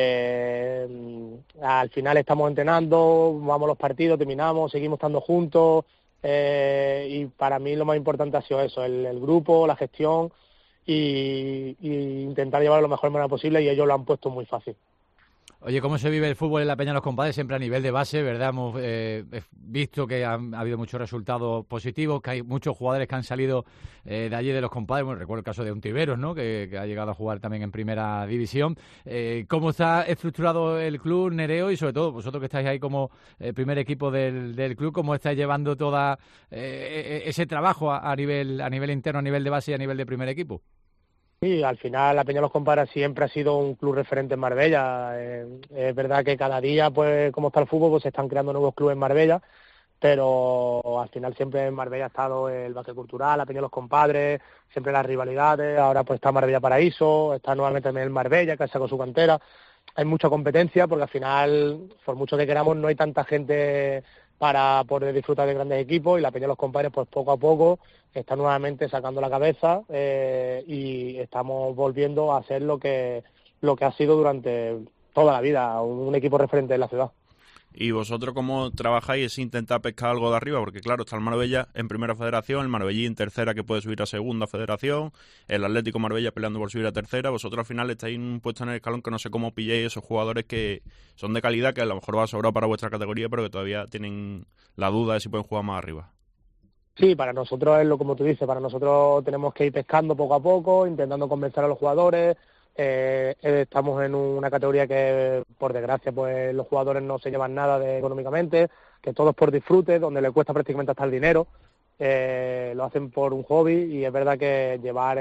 al final estamos entrenando, vamos a los partidos, terminamos, seguimos estando juntos, y para mí lo más importante ha sido eso, el grupo, la gestión y intentar llevarlo de la mejor manera posible, y ellos lo han puesto muy fácil. Oye, ¿cómo se vive el fútbol en la Peña de los Compadres? Siempre a nivel de base, ¿verdad? Hemos visto que ha habido muchos resultados positivos, que hay muchos jugadores que han salido de allí de los Compadres. Bueno, recuerdo el caso de Untiveros, ¿no? Que ha llegado a jugar también en Primera División. ¿Cómo está estructurado el club, Nereo? Y sobre todo, vosotros que estáis ahí como primer equipo del club, ¿cómo estáis llevando todo ese trabajo a nivel interno, a nivel de base y a nivel de primer equipo? Sí, al final la Peña de los Compadres siempre ha sido un club referente en Marbella. Es verdad que cada día, pues como está el fútbol, pues se están creando nuevos clubes en Marbella, pero al final siempre en Marbella ha estado el básquet cultural, la Peña de los Compadres, siempre las rivalidades. Ahora pues está Marbella Paraíso, está nuevamente también el Marbella, que sacó su cantera. Hay mucha competencia porque al final, por mucho que queramos, no hay tanta gente para poder disfrutar de grandes equipos, y la Peña de los Compadres pues poco a poco está nuevamente sacando la cabeza, y estamos volviendo a ser lo que ha sido durante toda la vida, un equipo referente en la ciudad. ¿Y vosotros cómo trabajáis? ¿Es intentar pescar algo de arriba? Porque claro, está el Marbella en primera federación, el Marbellí en tercera, que puede subir a segunda federación, el Atlético Marbella peleando por subir a tercera. Vosotros al final estáis puestos en el escalón que no sé cómo pilléis esos jugadores que son de calidad, que a lo mejor va a sobrar para vuestra categoría, pero que todavía tienen la duda de si pueden jugar más arriba. Sí, para nosotros es como tú dices, para nosotros tenemos que ir pescando poco a poco, intentando convencer a los jugadores, estamos en una categoría que, por desgracia, pues los jugadores no se llevan nada económicamente, que todo es por disfrute, donde le cuesta prácticamente hasta el dinero, lo hacen por un hobby, y es verdad que llevar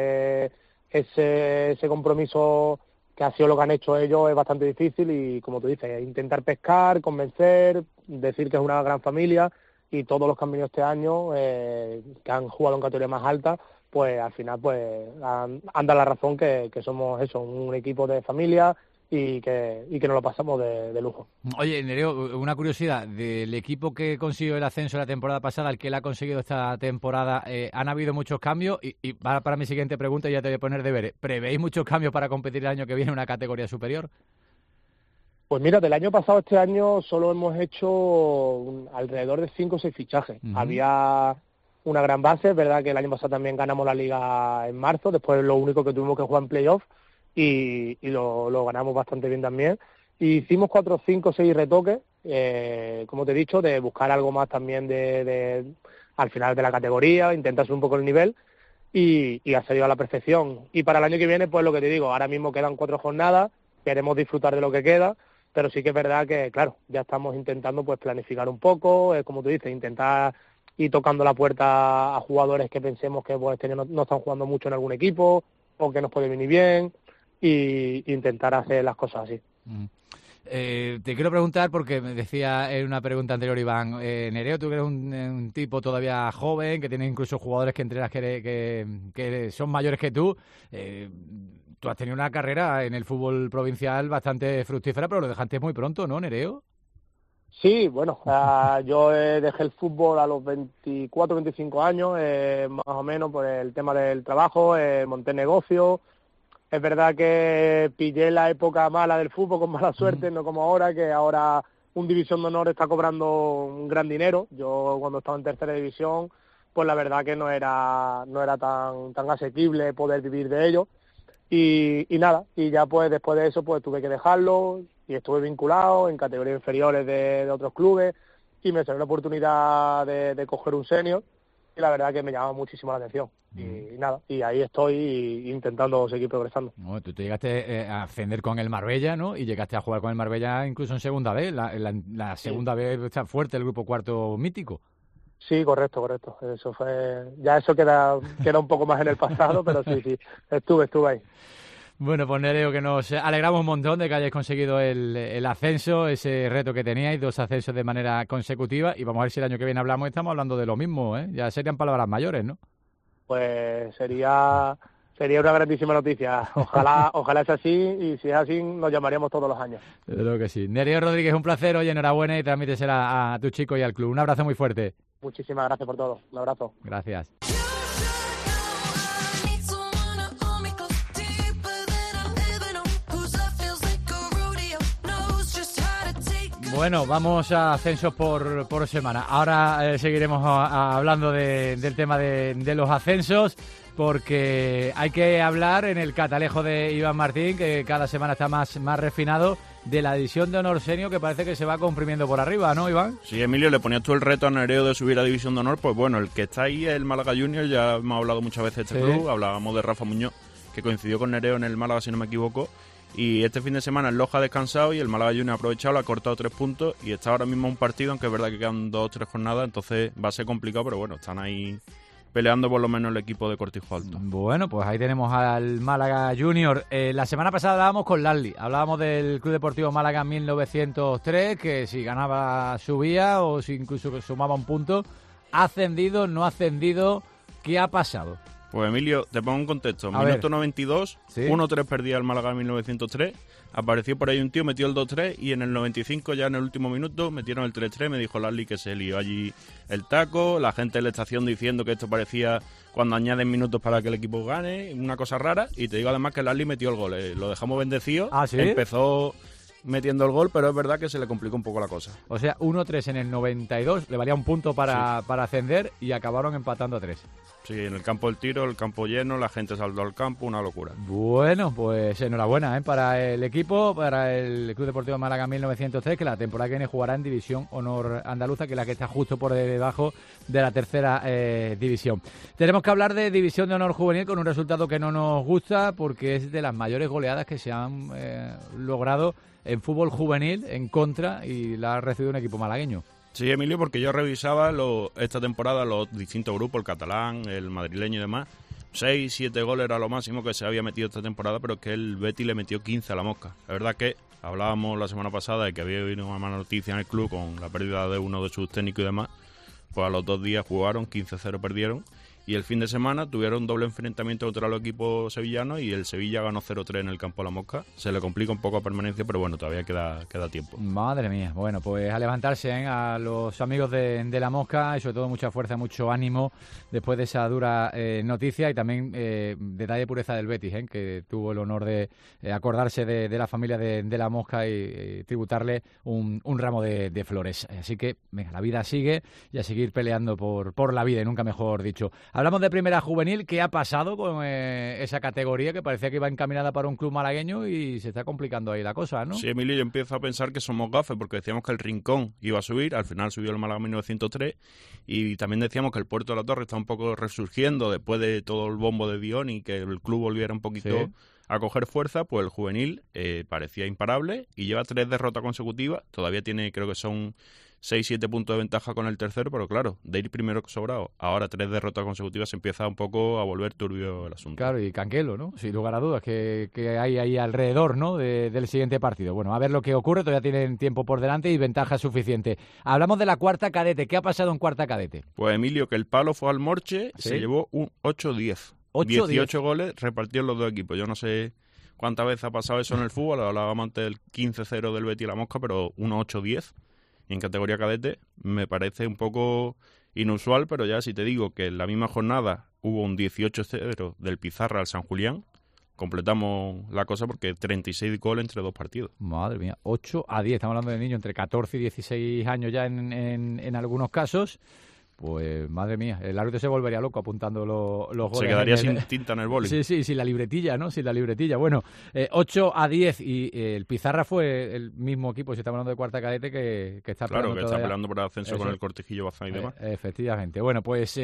ese compromiso, que ha sido lo que han hecho ellos, es bastante difícil, y como tú dices, intentar pescar, convencer, decir que es una gran familia, y todos los que han venido este año, que han jugado en categoría más alta, pues al final pues han dado la razón que somos eso, un equipo de familia, y que nos lo pasamos de lujo. Oye, Nereo, una curiosidad, del equipo que consiguió el ascenso la temporada pasada al que él ha conseguido esta temporada, ¿han habido muchos cambios? Y para mi siguiente pregunta, ya te voy a poner deberes, ¿prevéis muchos cambios para competir el año que viene en una categoría superior? Pues mira, del año pasado a este año solo hemos hecho alrededor de 5 o 6 fichajes. Había una gran base, es verdad que el año pasado también ganamos la Liga en marzo, después lo único que tuvimos que jugar en playoff, y lo ganamos bastante bien también. Y hicimos 4, 5, 6 retoques, como te he dicho, de buscar algo más también de al final de la categoría, intentar subir un poco el nivel, y ha salido a la perfección. Y para el año que viene, pues lo que te digo, ahora mismo quedan 4 jornadas, queremos disfrutar de lo que queda, pero sí que es verdad que, claro, ya estamos intentando pues planificar un poco, como tú dices, intentar ir tocando la puerta a jugadores que pensemos que pues no están jugando mucho en algún equipo, o que nos puede venir bien, y intentar hacer las cosas así. Te quiero preguntar, porque me decía en una pregunta anterior Iván, Nereo, tú que eres un tipo todavía joven, que tienes incluso jugadores que entrenas que son mayores que tú, tú has tenido una carrera en el fútbol provincial bastante fructífera, pero lo dejaste muy pronto, ¿no, Nereo? Sí, bueno, yo dejé el fútbol a los 24, 25 años, más o menos por el tema del trabajo, monté negocio. Es verdad que pillé la época mala del fútbol con mala suerte, no como ahora, que ahora un División de Honor está cobrando un gran dinero. Yo cuando estaba en tercera división, pues la verdad que no era tan asequible poder vivir de ello. Y nada, y ya pues después de eso pues tuve que dejarlo, y estuve vinculado en categorías inferiores de otros clubes, y me salió la oportunidad de coger un senior, y la verdad que me llamaba muchísimo la atención. Y nada, y ahí estoy intentando seguir progresando. No, tú te llegaste a ascender con el Marbella, ¿no? Y llegaste a jugar con el Marbella incluso en segunda vez. La segunda vez está fuerte, el grupo cuarto mítico. Sí, correcto. Eso fue, ya eso queda un poco más en el pasado, pero sí, estuve ahí. Bueno, pues Nereo, que nos alegramos un montón de que hayáis conseguido el ascenso, ese reto que teníais, 2 ascensos de manera consecutiva, y vamos a ver si el año que viene hablamos y estamos hablando de lo mismo, ¿eh? Ya serían palabras mayores, ¿no? Pues sería una grandísima noticia. Ojalá sea así, y si es así nos llamaríamos todos los años. Creo que sí. Nereo Rodríguez, un placer, oye, enhorabuena, y transmítesela a tu chico y al club. Un abrazo muy fuerte. Muchísimas gracias por todo. Un abrazo. Gracias. Bueno, vamos a ascensos por semana. Ahora seguiremos hablando del tema de los ascensos, porque hay que hablar en el catalejo de Iván Martín, que cada semana está más refinado, de la división de honor senior, que parece que se va comprimiendo por arriba, ¿no, Iván? Sí, Emilio, le ponías tú el reto a Nereo de subir a división de honor. Pues bueno, el que está ahí es el Málaga Junior. Ya hemos hablado muchas veces de este club. Hablábamos de Rafa Muñoz, que coincidió con Nereo en el Málaga, si no me equivoco. Y este fin de semana el Loja ha descansado y el Málaga Junior ha aprovechado, le ha cortado 3 puntos y está ahora mismo un partido, aunque es verdad que quedan 2 o 3 jornadas, entonces va a ser complicado, pero bueno, están ahí peleando por lo menos el equipo de Cortijo Alto. Bueno, pues ahí tenemos al Málaga Junior. La semana pasada hablábamos con Larly, hablábamos del Club Deportivo Málaga 1903, que si ganaba subía, o si incluso sumaba un punto. ¿Ha ascendido, no ha ascendido? ¿Qué ha pasado? Pues Emilio, te pongo en contexto. Minuto 92, 1-3 perdía el Málaga en 1903. Apareció por ahí un tío, metió el 2-3 y en el 95, ya en el último minuto, metieron el 3-3. Me dijo Larly que se lió allí el taco. La gente de la estación diciendo que esto parecía cuando añaden minutos para que el equipo gane. Una cosa rara. Y te digo además que Larly metió el gol. Lo dejamos bendecido. ¿Ah, sí? Empezó metiendo el gol, pero es verdad que se le complicó un poco la cosa. O sea, 1-3 en el 92, le valía un punto para ascender y acabaron empatando a 3. Sí, en el campo del Tiro, el campo lleno, la gente saldó al campo, una locura. Bueno, pues enhorabuena para el equipo, para el Club Deportivo Málaga 1903, que la temporada que viene jugará en División Honor Andaluza, que es la que está justo por debajo de la tercera división. Tenemos que hablar de División de Honor Juvenil con un resultado que no nos gusta, porque es de las mayores goleadas que se han logrado en fútbol juvenil en contra, y la ha recibido un equipo malagueño. Sí, Emilio, porque yo revisaba esta temporada los distintos grupos, el catalán, el madrileño y demás. 6, 7 goles era lo máximo que se había metido esta temporada, pero es que el Betis le metió 15 a la Mosca. La verdad que hablábamos la semana pasada de que había habido una mala noticia en el club con la pérdida de uno de sus técnicos y demás. Pues a los 2 días jugaron, 15-0 perdieron. Y el fin de semana tuvieron doble enfrentamiento contra los equipos sevillanos y el Sevilla ganó 0-3 en el campo de la Mosca. Se le complica un poco a permanencia, pero bueno, todavía queda tiempo. Madre mía. Bueno, pues a levantarse a los amigos de la Mosca, y sobre todo mucha fuerza, mucho ánimo después de esa dura noticia, y también detalle de pureza del Betis, que tuvo el honor de acordarse de la familia de la Mosca y tributarle un ramo de flores. Así que venga, la vida sigue, y a seguir peleando por la vida, y nunca mejor dicho. Hablamos de primera juvenil. ¿Qué ha pasado con esa categoría que parecía que iba encaminada para un club malagueño y se está complicando ahí la cosa, ¿no? Sí, Emilio, yo empiezo a pensar que somos gafes, porque decíamos que el Rincón iba a subir, al final subió el Málaga 1903, y también decíamos que el Puerto de la Torre está un poco resurgiendo después de todo el bombo de Dion y que el club volviera un poquito a coger fuerza. Pues el juvenil parecía imparable y lleva 3 derrotas consecutivas, todavía tiene, creo que son 6-7 puntos de ventaja con el tercero, pero claro, de ir primero sobrado, ahora 3 derrotas consecutivas, se empieza un poco a volver turbio el asunto. Claro, y canquelo, ¿no? Sin lugar a dudas, que hay ahí alrededor, ¿no?, del siguiente partido. Bueno, a ver lo que ocurre, todavía tienen tiempo por delante y ventaja suficiente. Hablamos de la cuarta cadete. ¿Qué ha pasado en cuarta cadete? Pues Emilio, que el Palo fue al Morche, ¿sí? Se llevó un 8-10. 18 goles repartió en los dos equipos. Yo no sé cuántas veces ha pasado eso en el fútbol, hablábamos antes del 15-0 del Betis y la Mosca, pero un 8-10. Y en categoría cadete me parece un poco inusual, pero ya si te digo que en la misma jornada hubo un 18-0 del Pizarra al San Julián, completamos la cosa, porque 36 goles entre 2 partidos. Madre mía, 8-10, estamos hablando de niños entre 14 y 16 años ya en algunos casos. Pues madre mía, el árbitro se volvería loco apuntando los goles. Se quedaría sin tinta en el boli. Sí, sin la libretilla, ¿no? Sin la libretilla. Bueno, 8-10, y el Pizarra fue el mismo equipo, si estamos hablando de cuarta cadete, que está peleando. Claro, que está peleando por el ascenso con el Cortijillo Bazán y demás. Efectivamente. Bueno, pues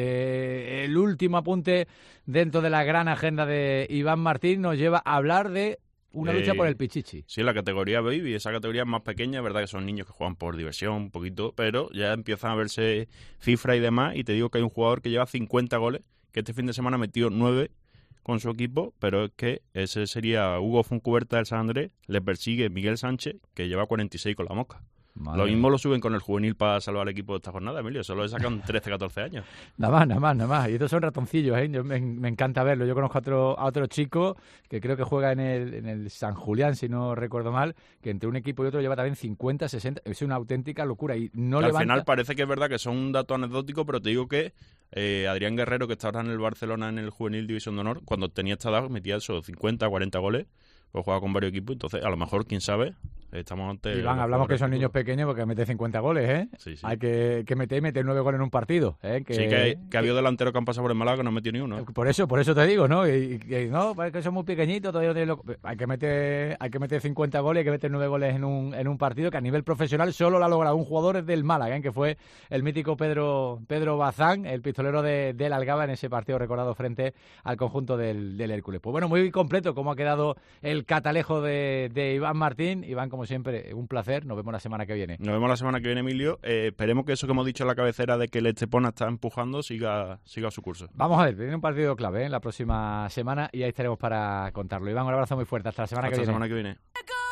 el último apunte dentro de la gran agenda de Iván Martín nos lleva a hablar de una lucha por el Pichichi. Sí, la categoría Baby, esa categoría es más pequeña, es verdad que son niños que juegan por diversión un poquito, pero ya empiezan a verse cifras y demás, y te digo que hay un jugador que lleva 50 goles, que este fin de semana metió 9 con su equipo, pero es que ese sería Hugo Foncuberta del San Andrés, le persigue Miguel Sánchez, que lleva 46 con la Mosca. Madre. Lo mismo lo suben con el juvenil para salvar al equipo de esta jornada, Emilio. Solo le sacan 13, 14 años. Nada más. Y estos son ratoncillos, ¿eh? Yo me encanta verlo. Yo conozco a otro chico que creo que juega en el San Julián, si no recuerdo mal, que entre un equipo y otro lleva también 50, 60. Es una auténtica locura. Y no al levanta... final parece que es verdad que son un dato anecdótico, pero te digo que Adrián Guerrero, que está ahora en el Barcelona en el Juvenil División de Honor, cuando tenía esta edad metía esos 50, 40 goles. Pues juega con varios equipos, entonces a lo mejor, quién sabe, estamos ante... Iván, hablamos que son niños pequeños porque mete 50 goles, ¿eh? Sí. Hay que meter 9 goles en un partido, ¿eh? Sí, que ha habido delanteros que han pasado por el Málaga que no metió ni uno, ¿eh? Por eso te digo, ¿no? Y no, parece que son muy pequeñitos, todavía no tienen hay que meter 50 goles, hay que meter 9 goles en un partido, que a nivel profesional solo lo ha logrado un jugador del Málaga, ¿eh? Que fue el mítico Pedro Bazán, el pistolero del Algaba, en ese partido recordado frente al conjunto del Hércules. Pues bueno, muy completo cómo ha quedado el catalejo de Iván Martín. Iván, como siempre, un placer. Nos vemos la semana que viene. Nos vemos la semana que viene, Emilio. Esperemos que eso que hemos dicho en la cabecera de que el Estepona está empujando siga su curso. Vamos a ver, viene un partido clave, ¿eh? La próxima semana, y ahí estaremos para contarlo. Iván, un abrazo muy fuerte. Hasta la semana que viene. Hasta la semana que viene.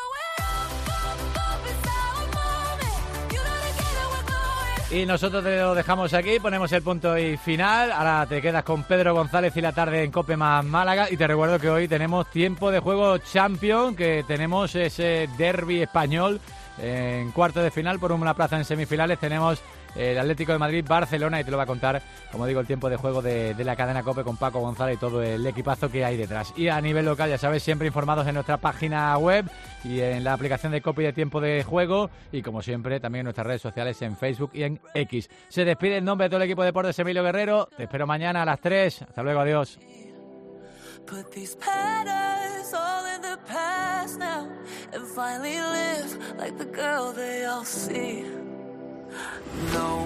Y nosotros te lo dejamos aquí, ponemos el punto y final. Ahora te quedas con Pedro González y la tarde en COPE más Málaga. Y te recuerdo que hoy tenemos tiempo de juego Champions, que tenemos ese derbi español en cuarto de final por una plaza en semifinales. Tenemos el Atlético de Madrid-Barcelona, y te lo va a contar, como digo, el tiempo de juego de la cadena COPE con Paco González y todo el equipazo que hay detrás. Y a nivel local, ya sabes, siempre informados en nuestra página web y en la aplicación de COPE y de tiempo de juego, y como siempre también en nuestras redes sociales en Facebook y en X. Se despide en nombre de todo el equipo de deportes Emilio Guerrero. Te espero mañana a las 3. Hasta luego, adiós. Put these patterns all in the past now and finally live like the girl they all see. No